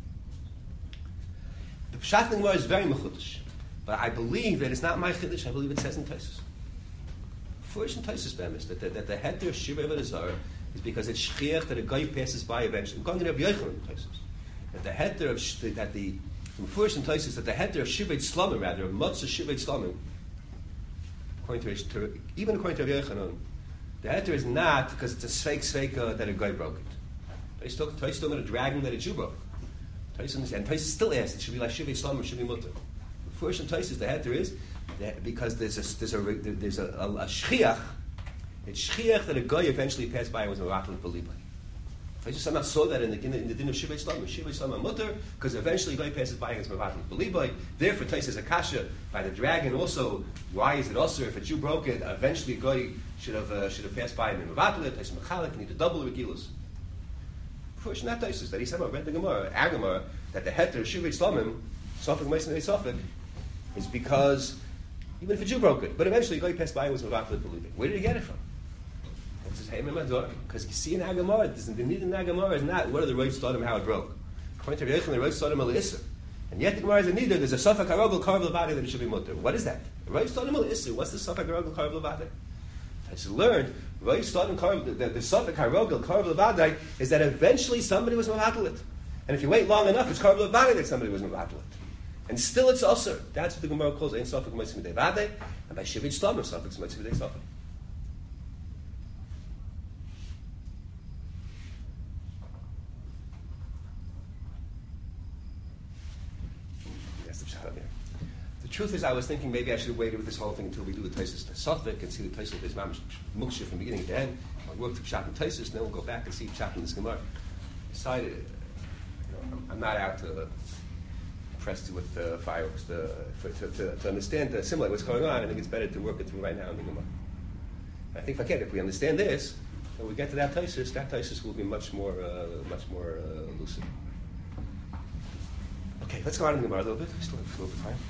The Pshat in the Gemara is very mechudesh, but I believe that it's not my chiddush. I believe it says in Tosfos. First in Tosfos bemis that the heter of Shiva Avad Azar is because it's shchiach that a guy passes by eventually. I'm going to Rav Yochanan in Tosfos. That the heter of that the from first in Tosfos that the heter of Shivei Tzlamim rather of Matzah Shivei Tzlamim, according to even according to Rav Yochanan, the heter is not because it's a sveika that a guy broke it. Tosfos talking about a dragon that a Jew broke. Tosfos still asks it should be like Shivei Tzlamim, should be mutter. First in Tosfos the heter is that because there's a shchiach. It's shchiach that a guy eventually passed by and was a rattle believed by. I just somehow saw that in the din of Shivei Tzlamim. Shivei Tzlamim mutter because eventually guy passes by and is mevatel believed by. Therefore, Tosfos a kasha by the dragon. Also, why is it also if a Jew broke it? Eventually, guy should have passed by and been mevatel it. Tosfos mechalik need to double the regilus. First, not Tosfos that he somehow read the Gemara, Agamar, that the heter of Shivei Tzlamim, Safek Meisin Safek, is because even if a Jew broke it, but eventually guy passed by and was mevatel believing. Where did he get it from? Because you see in Agamar, the need in Agamar is not what are the roiv stodim how it broke. According to Rav Yochanan, the roiv stodim al-isser, and yet the Gemara is a neither. There's a Safek Harogel Karv Levadei that it should be mutter. What is that? Roiv stodim al-isser. What's the Safek Harogel Karv Levadei? I just learned roiv stodim Karv. The Safek Harogel Karv Levadei is that eventually somebody was mevatel it, and if you wait long enough, it's Karv Levadei that somebody was mevatel it, and still it's usher. That's what the Gemara calls ein Safek Meitzim Midei Vadei, and by Shivei Tzlamim Safek Meitzim Midei Safek. The truth is, I was thinking maybe I should have waited with this whole thing until we do the Tosfos to Safek and see the Tosfos is mamish muksha from beginning to end. I'll work through Pshat and Tosfos, and then we'll go back and see Pshat in this Gemara. Decided, I'm not out to press you with fireworks to understand similar what's going on. I think it's better to work it through right now in the Gemara. I think if we understand this, when we get to that Tosfos will be much more lucid. Okay, let's go on in the Gemara a little bit. We still have a little bit of time.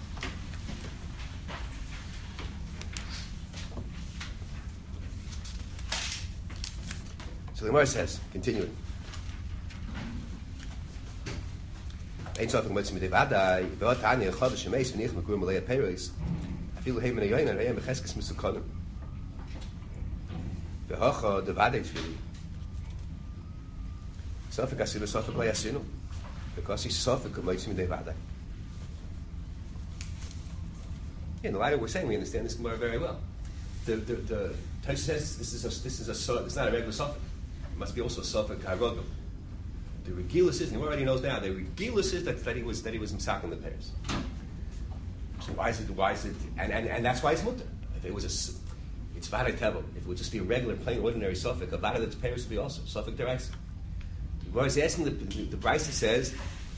So the Gemara says, continuing. Ein Safek Meitzim Midei Vadai, Ve'ot Tanya Chodesh Shemeis V'nich Megurim Alei Peiros, Afilu Hei Min Hayoyin Arei Mecheskes Mesukonim, Ve'hocha Devadei Tfili, Safek Asilu Safek Lo Yasinu, because he's Safek Meitzim Midei Vadai. In the light we're saying we understand this Gemara very well. The Tosfos says this is it's not a regular Safek. It must be also a Safek Harogel. The Regilus is, and he already knows now, the Regilus is that he was Misakin the pairs. So why is it, and that's why it's mutter. If it was it's Vada Tebel. If it would just be a regular, plain, ordinary suffix, a Vada that's pairs would be also, suffix deraisa. What is asking, the Brisa says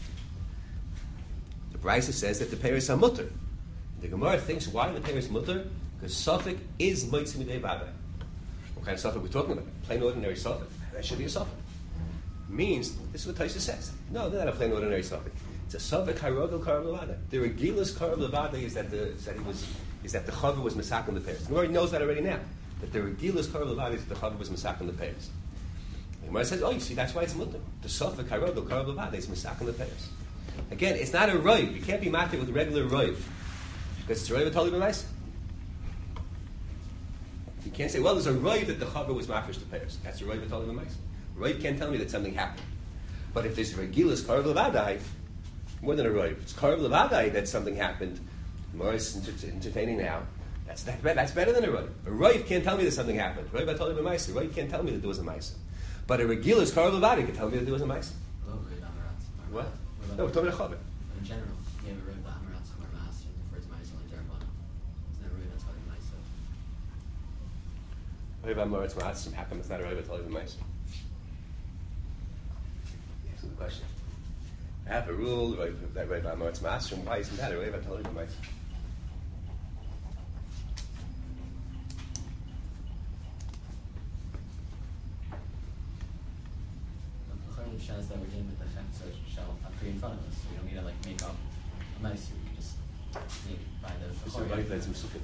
that the pairs are mutter. The Gemara thinks, why the pairs mutter? Because suffix is Moitzi Midei Vada. What kind of suffix are we talking about? Plain, ordinary suffix. That should be a suffix. Means, this is what Taisa says. No, they're not a plain, ordinary suffix. It's a suffix Hairogel Karav Levada. The Regilus Karav Levada is that the Chaver was Masakin the pairs. The Gemara knows that already now. That the Regilus Karav Levada is that the Chaver was Masakin the pairs. The Gemara says, oh, you see, that's why it's mutter. The suffix Hairogel Karav Levada is Masakin the pairs. Again, it's not a roiv. You can't be matir with a regular roiv. Because it's a roiv totally b'maisa. You can't say, well, there's a roiv that the chaver was mafish the pairs. That's a roiv totally b'maisa. Roiv can't tell me that something happened. But if there's regulus karav levadai, more than a roiv, it's karav levadai that something happened. More is entertaining now. That's better than a roiv. A roiv can't tell me that something happened. Roiv totally b'maisa. Roiv can't tell me that there was a maisa. But a regulus karav levadai can tell me that there was a maisa. What? No, we're talking about chaver. In general, you have a road that Amarat's Chamar Master and the first Maisa and Jeremiah. Isn't that a road that's Holy Maisa? Roiv Amaretz Ma'asim, how come it's not a roiv totally b'maisa? That's the question. I have a rule that Roiv Amaretz Ma'asim, why isn't that a roiv totally b'maisa? The Shas that we're dealing with the Chetzer shell up here in front of us, so we don't need to like make up a Maisa. We can just by the It's a roiv that's Misukin.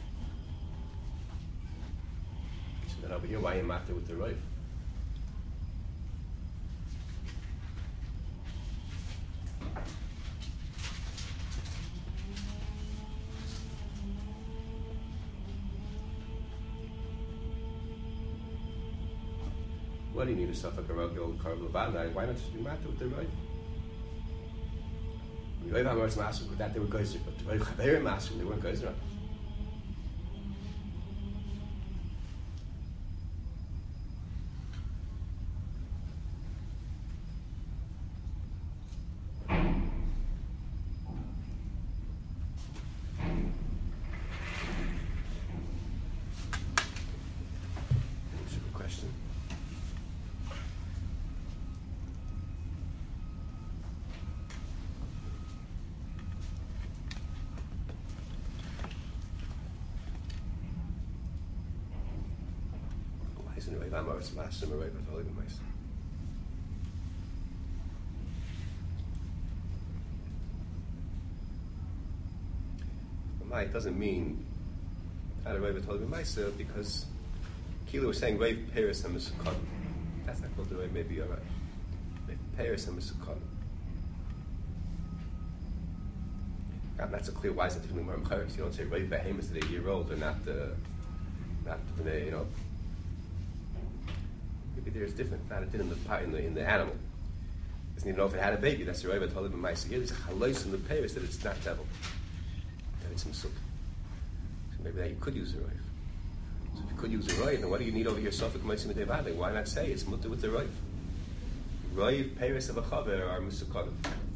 So then over here, why are you matter with the roiv? What do you need a suffix Hairogel Karav Levadai? Why not just be matter with the roiv? The roiv Amaretz Ma'asim, with that they were geyser, but the roiv Chaverim Ma'asim, they weren't geyser. Question. Why isn't Roiv Amaretz Ma'asim a roiv totally b'maisa? It doesn't mean not a roiv totally b'maisa because Kilo was saying roiv Paris and Mesukon. That's not called the roiv, maybe you're right. Roiv Paris and Mesukon. That's a clear why is it different than Marim. You don't say roiv behemoths that are 1 year old or not you know. Maybe there's different. Not a din in the animal. Doesn't even know if it had a baby. That's the roiv totally b'maisa. Here there's a chalos in the Paris that it's not devil. That it's Mesuk. So maybe that you could use a roiv. So if you could use a roiv, then what do you need over here? Sofik Moitzi Midei Vada. Why not say it's mutter with the roiv? Roiv Paris of a chaver are Mesukonim.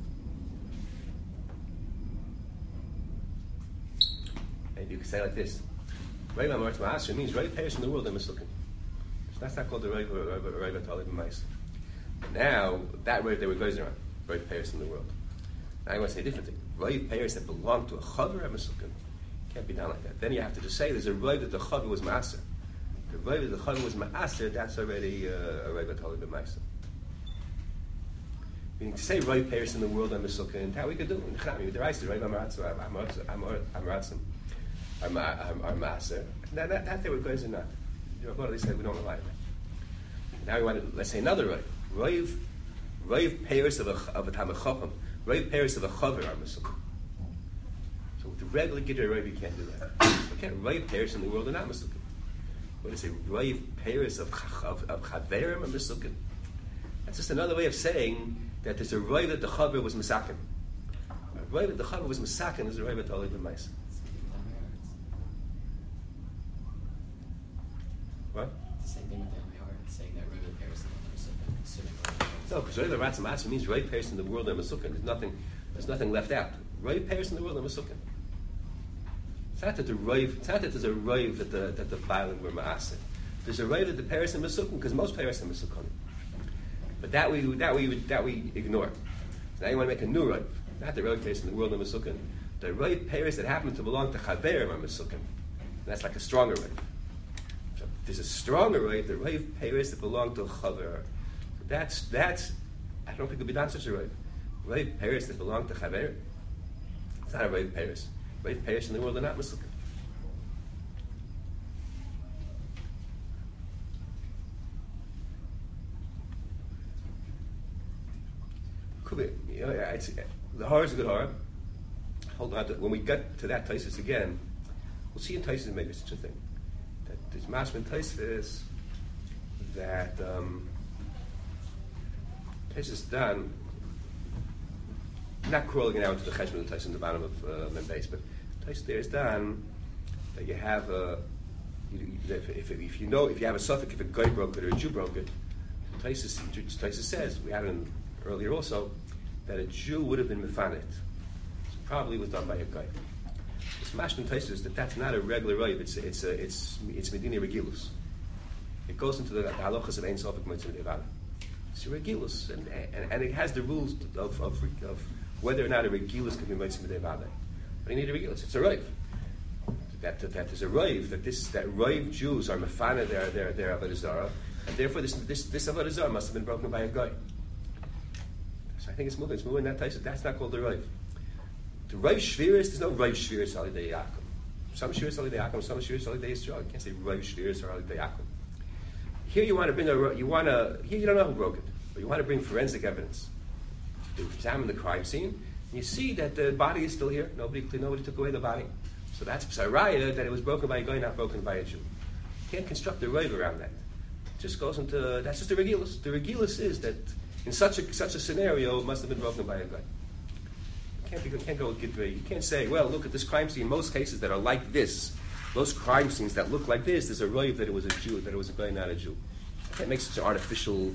Maybe you could say like this: Roiv Amaretz Ma'asim means roiv Paris in the world are Mesukim. So that's not called the roiv Tali B'Maisa. Now that roiv they were going around roiv Paris in the world. Now I want to say a different thing. Roiv Paris that belong to a chaver are Mesukim. Can't be done like that. Then you have to just say there's a roiv that the chaver was ma'aser. The roiv that the chaver was ma'aser, that's already a roiv totally b'maisa. Meaning to say roiv Paris in the world are Mesukim, how we could do it? Nechnami, the rice, the roiv Amaratzim are ma'aser. That they were going to not. You know, at least we don't rely on that. Now we want to, let's say another roiv. Roiv Paris of a Tamachacham. Roiv Paris of a chaver are Mesukim. So with the regular Gidra roiv, you can't do that. You can't roiv Paris in the world are not Mesukim. What is it? Roiv Paris of Chaverim are Mesukim. That's just another way of saying that there's a roiv that the chaver was Mesakim. A roiv that the chaver was Mesakim is a roiv that totally b'maisa. What? It's the same thing with the Amihar. It's saying that road Paris is considered No, because Roiv Aratz Matzah means Roiv Peiros in the world of Mesukkan. There's nothing left out. Roiv Peiros in the world of Mesukkan. It's not that there's a Roiv that the violent were Ma'aseh. There's a Roiv that the Peiros in Mesukkan, because most Peiros in Mesukkan. But that we ignore. So now you want to make a new Roiv. Not the Roiv Peiros in the world of Mesukkan. The Roiv Peiros that happen to belong to Chaverim are Mesukkan. That's like a stronger Roiv. So there's a stronger Roiv, the Roiv Peiros that belong to a Chaver. That's I don't think it would be not such a Roiv. Roiv Peiros that belong to Chaver. It's not a Roiv Peiros. Roiv Peiros in the world are not Mesukkan. Could be. The horror is a good horror. Hold on. When we get to that Taisus again, we'll see in Taisus maybe such a thing. That there's mashma in Taisus that Taisus Dan, not crawling down to the cheshbon of Taisus in the bottom of Membeis, but Taisus there is Dan that you have if you have a suffix, if a guy broke it or a Jew broke it, Taisus says, we had it earlier also, that a Jew would have been mefanit. Probably was done by a guy. It's mashman Taisus that that's not a regular roiv. It's medina regilus. It goes into the halachas of ein sofik mitzvah devada. It's a regilus, and it has the rules of whether or not a regilus can be mitzvah devada. But you need a regilus. It's a roiv. That is a roiv. That roiv Jews are mefana their avodah zarah, and therefore this avodah zarah must have been broken by a guy. So I think it's moving. It's moving that Taisus. That's not called the roiv. The Rav Shviris, there's no Rav Shviris Alidei Yaakov. Some Shviris Alidei Yaakov, some Shviris Alidei Yisrael. You can't say Rav Shviris or Alidei Yaakov. Here you want to bring here you don't know who broke it, but you want to bring forensic evidence to examine the crime scene. And you see that the body is still here. Nobody took away the body. So that's Psaraya, that it was broken by a guy, not broken by a Jew. You can't construct a Rav around that. It just goes into, that's just the Regilus. The Regilus is that in such a scenario, it must have been broken by a guy. You can't go with Gidrei. You can't say, well, look at this crime scene. Most cases that are like this, those crime scenes that look like this, there's a roiv that it was a Jew, that it was a guy, not a Jew. You can't make such an artificial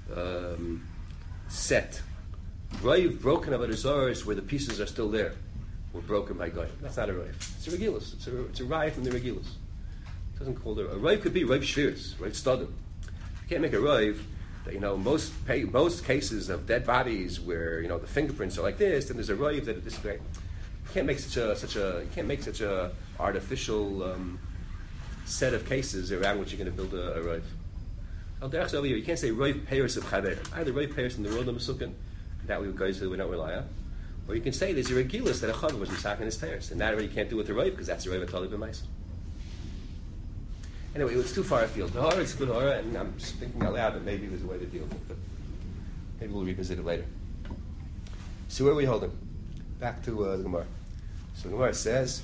set. Roiv broken of Avodah where the pieces are still there, were broken by guy. That's not a roiv. It's a regilus. It's a riot from the regilus. It doesn't call it a roiv. Could be roiv shviris, roiv stadim. You can't make a roiv. Most cases of dead bodies where the fingerprints are like this, then there's a roiv that this way. You can't make such a artificial set of cases around which you're going to build a roiv. Over here, you can't say roiv peiros of chaver. Either roiv peiros in the world of Mesukkan, that we guys we don't rely on, or you can say there's a regilus that a chaver was misakin his peiros, and that already can't do with the roiv because that's a roiv atali b'maisa. Anyway, it's too far afield. The horror is a good horror, and I'm just thinking out loud that maybe there's a way to deal with it, but maybe we'll revisit it later. So where are we holding? Back to the Gemara. So the Gemara says,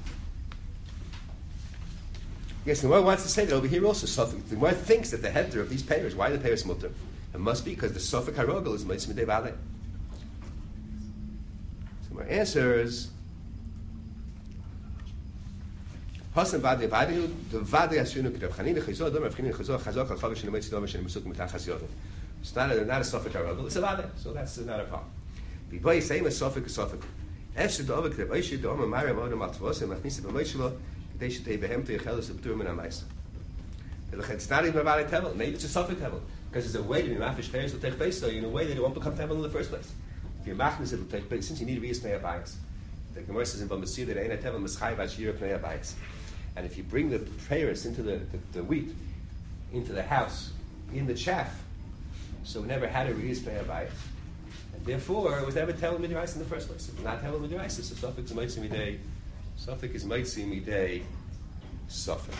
yes, the Gemara wants to say that over here also, the Gemara thinks that the header of these payers, why the payers mutter? It must be because the Sofik HaRogel is Mitzvah Midei Vale. So my answer is, Hasan Vade Vade, the Vade Asunu Kitav Chanina Chizor, Dom Avchinin Chizor, Chazor Chachava Shinu Mitzvah Dom Shinu Mesuk Mitach Chaziodim. It's not a Sofik HaRogel, it's a Vade, so that's not a problem. B'boy same as Sofik is Sofik. Efshir Dovik Kitav Oishir Dom Amarim Odom Atvos and Machnisi B'moishilo K'dei Shetei Behem to Yechelis B'tur Min HaMaisa. It's not even a Vade Tevel, maybe it's a Sofik Tevel. Because there's a way to be mafish payers will take place, so in a way that it won't become tevel in the first place. If you're machnis, it will take place. Since you need to be a pnei abayis, the Gemara says in Bamesir that ain't a tevel mischai b'ashir pnei abayis. And if you bring the payers into the wheat, into the house, in the chaff, so we never had a reis pnei abayis, and therefore it was never tevel midrais in the first place. If it's not tevel midrais, it's a suffix mitzvah midei. Suffix is mitzvah midei. Suffix.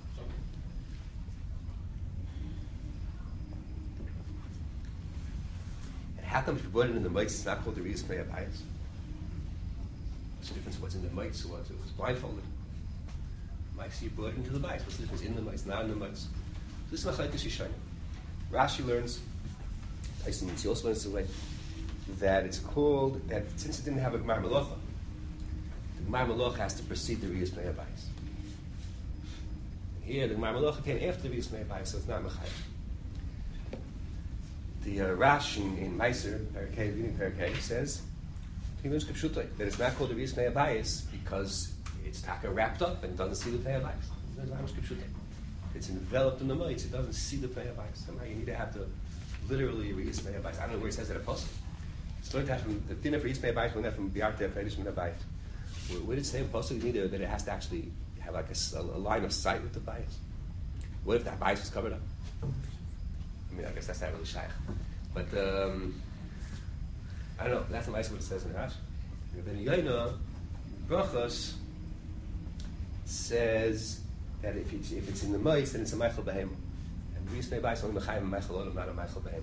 How come if you brought it in the mites, it's not called the Riyas Pnei Abayis? What's the difference? What's in the mites? So what's it? It's blindfolded. Mites, you brought it into the mites. What's the difference? In the mites, not in the mites. So this is Machlekes Yishayim. Rashi learns, Tyson Mitzi also learns the way, that it's called, that since it didn't have a Gemar Melocha, the Gemar Melocha has to precede the Riyas Pnei Abayis. Here, the Gemar Melocha came after the Riyas Pnei Abayis, so it's not Mechayev. the Rash in Meiser, Parakeh, reading Parakeh, says that it's not called the Riyas Pnei Abayis because it's taka wrapped up and doesn't see the Pnei Abayis. It's enveloped in the mites, it doesn't see the Pnei Abayis. Somehow you need to have to literally Riyas Pnei Abayis. I don't know where it says that apostle. It's learned that from the dinner for Riyas Pnei Abayis, when that from Biarte Pnei Abayis. Where did it say apostle? You need that it has to actually have like a line of sight with the bias. What if that bias was covered up? I mean, I guess that's not really shaykh. But I don't know. That's the nice what it says in Rash. Ben Yoina Brachos says that if it's in the mice, then it's a Michael Behem. And Riyas Pnei Abayis only Mechayim Michael Olam, not a Michael Behem.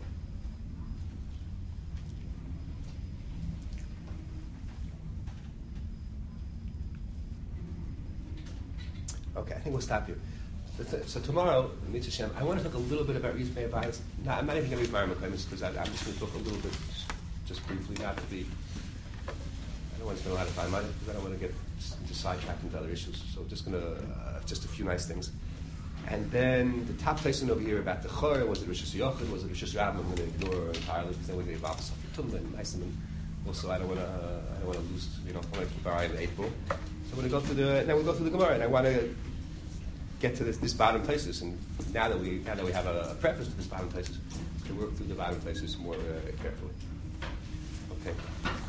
Okay, I think we'll stop here. So tomorrow, Mitzvah Shem, I want to talk a little bit about Riyas Pnei Abayis. I'm not even going to read my Mekaymis because I'm just going to talk a little bit, just briefly, not to be. I don't want to spend a lot of time on it because I don't want to get sidetracked into other issues. So just going to just a few nice things. And then the top placement over here about the Chor, was it Rosh Hashanah, was it Rosh Hashanah? I'm going to ignore entirely because then we're going to have Safir Tumba and nice and also I don't want to lose, I want to keep our eye on the 8 ball. So we're going to go through the Gemara, and I want to get to this bottom places. And now that we have a preface to this bottom places, we can work through the bottom places more carefully. Okay.